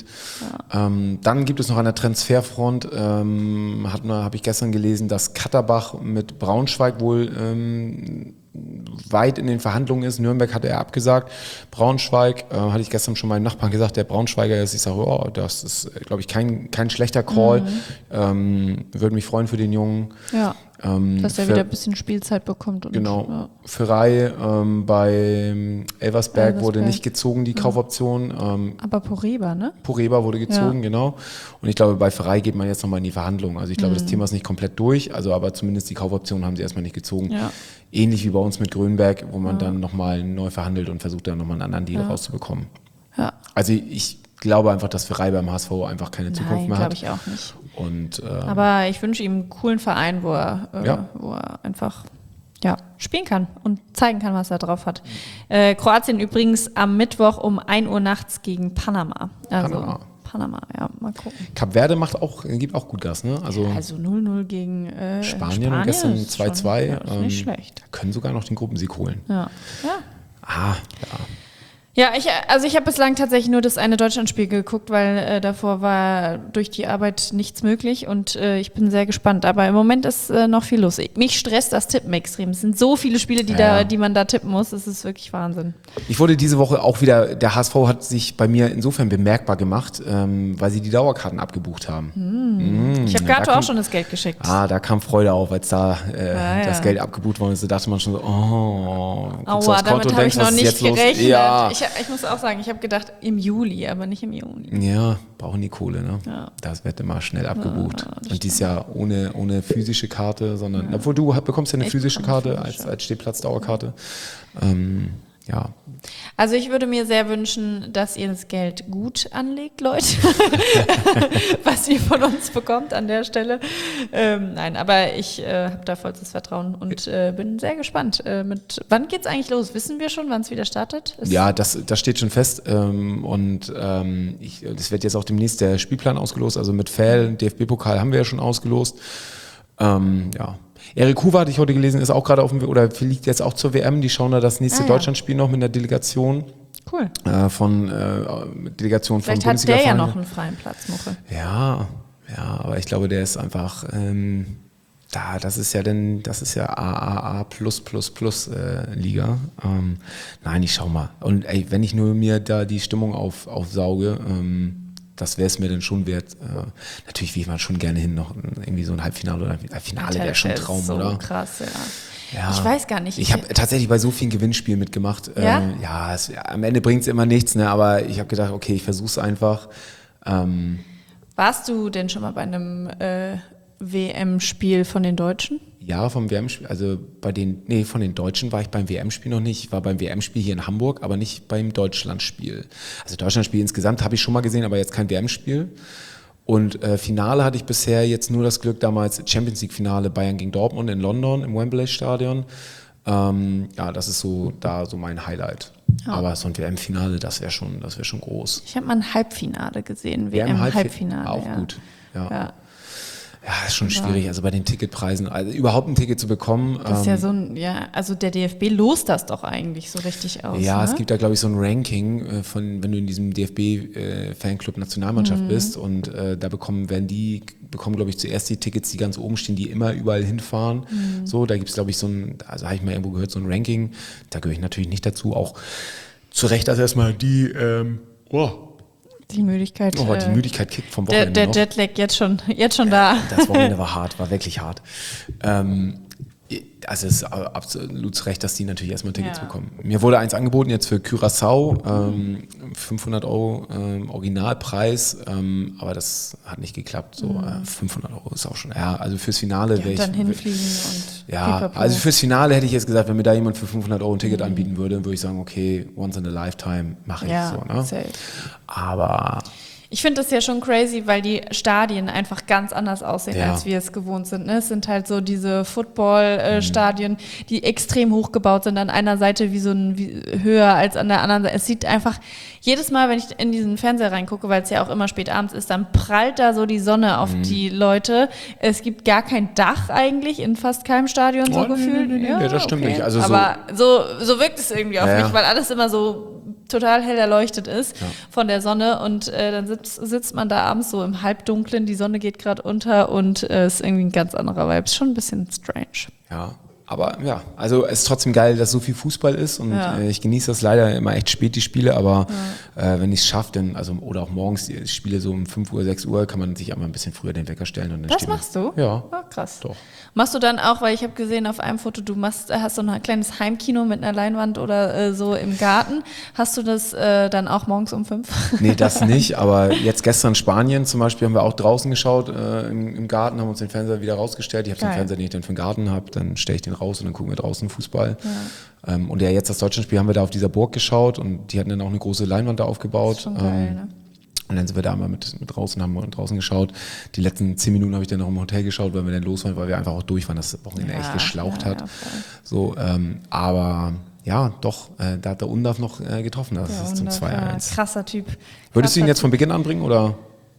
Ähm, dann gibt es noch an der Transferfront, ähm, hat man, habe ich gestern gelesen, dass Katterbach mit Braunschweig wohl ähm, weit in den Verhandlungen ist. Nürnberg hatte er abgesagt. Braunschweig, äh, hatte ich gestern schon meinem Nachbarn gesagt, der Braunschweiger ist. Ich sage, oh, das ist, glaube ich, kein, kein schlechter Call. Mhm. Ähm, würde mich freuen für den Jungen. Ja, Ähm, dass er für- wieder ein bisschen Spielzeit bekommt. Und, Genau. Ja. Für Rai ähm, bei Elversberg wurde Elversberg. nicht gezogen, die Kaufoption. Ähm, Aber Poreba, ne? Poreba wurde gezogen, Ja. genau. Und ich glaube, bei Ferrari geht man jetzt nochmal in die Verhandlungen. Also ich glaube, Mhm. das Thema ist nicht komplett durch, also aber zumindest die Kaufoption haben sie erstmal nicht gezogen. Ja. Ähnlich wie bei uns mit Grönberg, wo man dann nochmal neu verhandelt und versucht dann nochmal einen anderen Deal rauszubekommen. Ja. Also ich glaube einfach, dass Ferrari beim H S V einfach keine Zukunft Nein, mehr glaube hat. ich auch nicht. Und ähm, Aber ich wünsche ihm einen coolen Verein, wo er, äh, Ja. wo er einfach ja, spielen kann und zeigen kann, was er drauf hat. Äh, Kroatien übrigens am Mittwoch um ein Uhr nachts gegen Panama. Also Panama. Panama, ja, mal gucken. Kap Verde macht auch, gibt auch gut Gas, ne? Also, Also null null gegen äh, Spanien, und gestern ist zwei schon- zwei. Ja, ist nicht schlecht. Können sogar noch den Gruppensieg holen. Ja. ja. Ah, ja. Ja, ich, also ich habe bislang tatsächlich nur das eine Deutschlandspiel geguckt, weil äh, davor war durch die Arbeit nichts möglich und äh, ich bin sehr gespannt. Aber im Moment ist äh, noch viel los. Mich stresst das Tippen extrem. Es sind so viele Spiele, die, Ja. da, die man da tippen muss. Es ist wirklich Wahnsinn. Ich wurde diese Woche auch wieder, der H S V hat sich bei mir insofern bemerkbar gemacht, ähm, weil sie die Dauerkarten abgebucht haben. Ich habe da Gato kommt- auch schon das Geld geschickt. Ah, da kam Freude auf, als da äh, Ja, ja. das Geld abgebucht worden ist. Da dachte man schon so, oh, guckst Aua, aufs Konto damit und habe denkst, ich noch was ist nicht jetzt los? gerechnet. Ja, Ich, ich muss auch sagen, ich habe gedacht im Juli, aber nicht im Juni. ja, brauchen die Kohle, ne? Ja. Das wird immer schnell abgebucht. Ja, das und dies Jahr ohne, ohne physische Karte, sondern, obwohl du hast- bekommst ja eine Ich physische bekomme Karte physische. als, als Stehplatz-Dauerkarte. Ähm, ja, Also ich würde mir sehr wünschen, dass ihr das Geld gut anlegt, Leute, was ihr von uns bekommt an der Stelle. Ähm, nein, aber ich äh, habe da vollstes Vertrauen und äh, bin sehr gespannt. Äh, mit, wann geht's eigentlich los? Wissen wir schon, wann es wieder startet? Ist- Ja, das, das steht schon fest. Ähm, und ähm, ich, das wird jetzt auch demnächst der Spielplan ausgelost. Also mit F A L, D F B-Pokal haben wir ja schon ausgelost. Ähm, ja. Erik Huber, hatte ich heute gelesen, ist auch gerade auf dem Weg, oder fliegt jetzt auch zur W M. Die schauen da das nächste Ah, ja. Deutschlandspiel noch mit der Delegation Cool. äh, von äh, Delegation Vielleicht von hat der ja Bundesliga-Vereinen. noch einen freien Platz, Muche. Ja, ja, aber ich glaube, der ist einfach ähm, da, das ist ja denn, das ist ja A A A plus plus plus äh, Liga. Ähm, nein, ich schau mal. Und ey, wenn ich nur mir da die Stimmung auf, aufsauge, ähm, das wäre es mir dann schon wert. Äh, natürlich will man schon gerne hin, noch irgendwie so ein Halbfinale oder ein Finale wäre schon ein Das ist Traum, so oder? krass, ja. Ja. Ich weiß gar nicht. Ich habe tatsächlich bei so vielen Gewinnspielen mitgemacht. Ja? Ähm, ja, es, am Ende bringt es immer nichts, ne? Aber ich habe gedacht, okay, ich versuche es einfach. Ähm, Warst du denn schon mal bei einem äh, W M-Spiel von den Deutschen? ja, vom W M-Spiel, also bei den, nee, von den Deutschen war ich beim W M-Spiel noch nicht. Ich war beim W M-Spiel hier in Hamburg, aber nicht beim Deutschlandspiel. Also Deutschlandspiel insgesamt habe ich schon mal gesehen, aber jetzt kein W M-Spiel. Und äh, Finale hatte ich bisher jetzt nur das Glück, damals Champions League-Finale Bayern gegen Dortmund in London im Wembley-Stadion. Ähm, ja, das ist so da so mein Highlight. Ja. Aber so ein W M-Finale, das wäre schon, das wäre schon groß. Ich habe mal ein Halbfinale gesehen, W W M-Halbfi- M-Halbfinale. auch ja. gut. Ja. Ja. Ja, ist schon schwierig, also bei den Ticketpreisen, also überhaupt ein Ticket zu bekommen. Das ist ähm, ja so ein, ja, also der D F B lost das doch eigentlich so richtig aus. Ja, ne? es gibt da, glaube ich, so ein Ranking äh, von, wenn du in diesem D F B-Fanclub Nationalmannschaft Mhm. bist und äh, da bekommen, werden die, bekommen, glaube ich, zuerst die Tickets, die ganz oben stehen, die immer überall hinfahren. Mhm. So, da gibt es, glaube ich, so ein, also habe ich mal irgendwo gehört, so ein Ranking. Da gehöre ich natürlich nicht dazu. Auch zu Recht, dass erstmal die, ähm, oh, Die Müdigkeit. oh, die äh, Müdigkeit kickt vom Der, Wochenende der noch. Jetlag jetzt schon, jetzt schon da. Das Wochenende war hart, war wirklich hart. Ähm, also es ist absolut zu Recht, dass die natürlich erstmal Tickets Ja. bekommen. Mir wurde eins angeboten jetzt für Curaçao, ähm, fünfhundert Euro ähm, Originalpreis, ähm, aber das hat nicht geklappt. So äh, fünfhundert Euro ist auch schon, ja, also fürs Finale Ja, wäre ich... dann hinfliegen und Ja, pipapo. also fürs Finale hätte ich jetzt gesagt, wenn mir da jemand für fünfhundert Euro ein Ticket Mhm. anbieten würde, würde ich sagen, okay, once in a lifetime mache ich ja, so. Ne? safe. Aber Ich finde das ja schon crazy, weil die Stadien einfach ganz anders aussehen, Ja. als wir es gewohnt sind. Ne? Es sind halt so diese Football-Stadien, mhm. die extrem hoch gebaut sind, an einer Seite wie so ein wie, höher als an der anderen Seite. Es sieht einfach, jedes Mal, wenn ich in diesen Fernseher reingucke, weil es ja auch immer spät abends ist, dann prallt da so die Sonne auf mhm. die Leute. Es gibt gar kein Dach eigentlich in fast keinem Stadion, so oh, gefühlt. Nee, nee, nee, ja, das stimmt okay. nicht. Also Aber so, so wirkt es irgendwie auf ja. mich, weil alles immer so total hell erleuchtet ist ja. von der Sonne und äh, dann sitzt, sitzt man da abends so im Halbdunklen, die Sonne geht gerade unter und es äh, ist irgendwie ein ganz anderer Vibe. Ist schon ein bisschen strange. Ja, aber ja, also es ist trotzdem geil, dass so viel Fußball ist und ja. äh, ich genieße das leider immer echt spät, die Spiele, aber ja. äh, wenn ich es schaffe, dann, also oder auch morgens, die Spiele so um fünf Uhr, sechs Uhr, kann man sich einmal ein bisschen früher den Wecker stellen. Und dann das machst du? Ja. Oh, krass. Doch. Machst du dann auch, weil ich habe gesehen auf einem Foto, du machst, hast so ein kleines Heimkino mit einer Leinwand oder äh, so im Garten. Hast du das äh, dann auch morgens um fünf? Nee, das nicht, aber jetzt gestern Spanien zum Beispiel haben wir auch draußen geschaut äh, im, im Garten, haben uns den Fernseher wieder rausgestellt. Ich habe den Fernseher, den ich dann für den Garten habe, dann stelle ich den raus und dann gucken wir draußen Fußball. Ja. Ähm, und ja, jetzt das Deutschlandspiel haben wir da auf dieser Burg geschaut und die hatten dann auch eine große Leinwand da aufgebaut. Das ist schon geil, ähm, ne? Und dann sind wir da mal mit, mit draußen, haben wir draußen geschaut. Die letzten zehn Minuten habe ich dann noch im Hotel geschaut, weil wir dann los waren, weil wir einfach auch durch waren, dass das Wochenende ja, echt geschlaucht ja, hat. Ja, so, ähm, aber ja, doch, äh, da hat der Undaf noch äh, getroffen. Das der ist zum Undaf, zwei eins. Ja, krasser Typ. Würdest du ihn jetzt von Beginn anbringen, oder?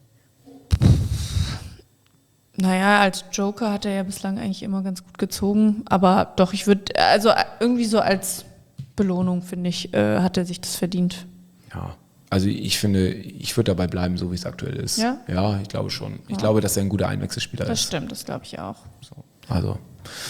Naja, als Joker hat er ja bislang eigentlich immer ganz gut gezogen. Aber doch, ich würde, also irgendwie so als Belohnung, finde ich, äh, hat er sich das verdient. Ja. Also ich finde, ich würde dabei bleiben, so wie es aktuell ist. Ja? Ja, ich glaube schon. Ich ja. glaube, dass er ein guter Einwechselspieler das ist. Das stimmt, das glaube ich auch. So, also.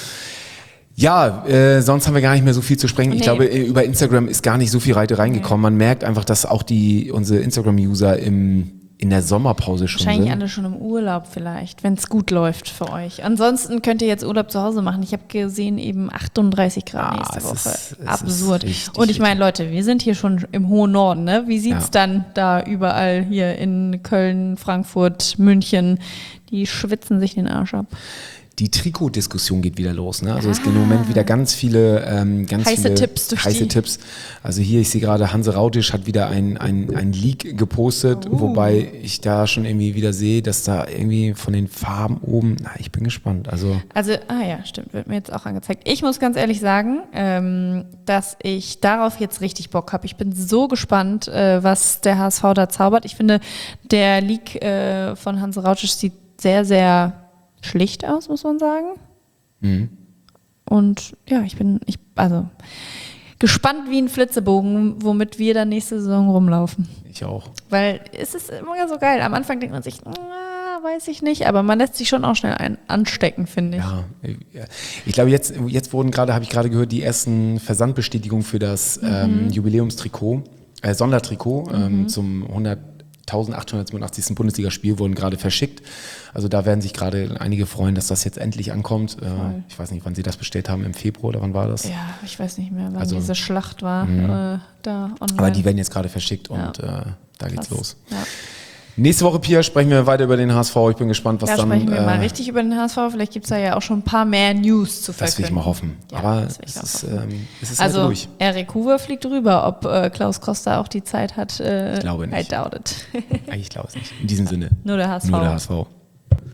Ja, äh, sonst haben wir gar nicht mehr so viel zu sprechen. Nee. Ich glaube, über Instagram ist gar nicht so viel Reite reingekommen. Nee. Man merkt einfach, dass auch die unsere Instagram-User im in der Sommerpause schon Wahrscheinlich sind. alle schon im Urlaub vielleicht, wenn es gut läuft für euch. Ansonsten könnt ihr jetzt Urlaub zu Hause machen. Ich habe gesehen, eben achtunddreißig Grad ja, nächste Woche. Ist, Absurd. Und ich meine, Leute, wir sind hier schon im hohen Norden. Ne? Wie sieht es ja. dann da überall hier in Köln, Frankfurt, München? Die schwitzen sich den Arsch ab. Die Trikotdiskussion geht wieder los. Ne? Also ah. es gibt im Moment wieder ganz viele, ähm, ganz heiße viele Tipps durch heiße die. Tipps. Also hier, ich sehe gerade, Hanse Rautisch hat wieder ein, ein, ein Leak gepostet, uh. wobei ich da schon irgendwie wieder sehe, dass da irgendwie von den Farben oben, na, ich bin gespannt. Also, also ah ja, stimmt, wird mir jetzt auch angezeigt. Ich muss ganz ehrlich sagen, ähm, dass ich darauf jetzt richtig Bock habe. Ich bin so gespannt, äh, was der H S V da zaubert. Ich finde, der Leak äh, von Hanse Rautisch sieht sehr, sehr schlicht aus, muss man sagen. Mhm. Und ja, ich bin, ich, also gespannt wie ein Flitzebogen, womit wir dann nächste Saison rumlaufen. Ich auch. Weil es ist immer so geil. Am Anfang denkt man sich, na, weiß ich nicht, aber man lässt sich schon auch schnell ein, anstecken, finde ich. Ja, ich glaube, jetzt, jetzt wurden gerade, habe ich gerade gehört, die ersten Versandbestätigungen für das mhm. ähm, Jubiläumstrikot, äh, Sondertrikot mhm. ähm, zum eintausendachthundertsiebenundachtzigsten Bundesligaspiel wurden gerade verschickt. Also da werden sich gerade einige freuen, dass das jetzt endlich ankommt. Äh, ich weiß nicht, wann sie das bestellt haben, im Februar oder wann war das? Ja, ich weiß nicht mehr, wann also, diese Schlacht war. Äh, da online. Aber die werden jetzt gerade verschickt und ja. äh, da geht's Krass. los. Ja. Nächste Woche, Pia, sprechen wir weiter über den H S V. Ich bin gespannt, was da dann... Da sprechen wir äh, mal richtig über den H S V. Vielleicht gibt es da ja auch schon ein paar mehr News zu verkünden. Das will ich mal hoffen. Ja, aber es ist, ähm, es ist also, halt durch. Erik Huber fliegt rüber. Ob äh, Klaus Costa auch die Zeit hat, äh, ich glaube nicht. I doubt it. Ich glaube es nicht. In diesem Sinne. Nur der H S V. Nur der H S V.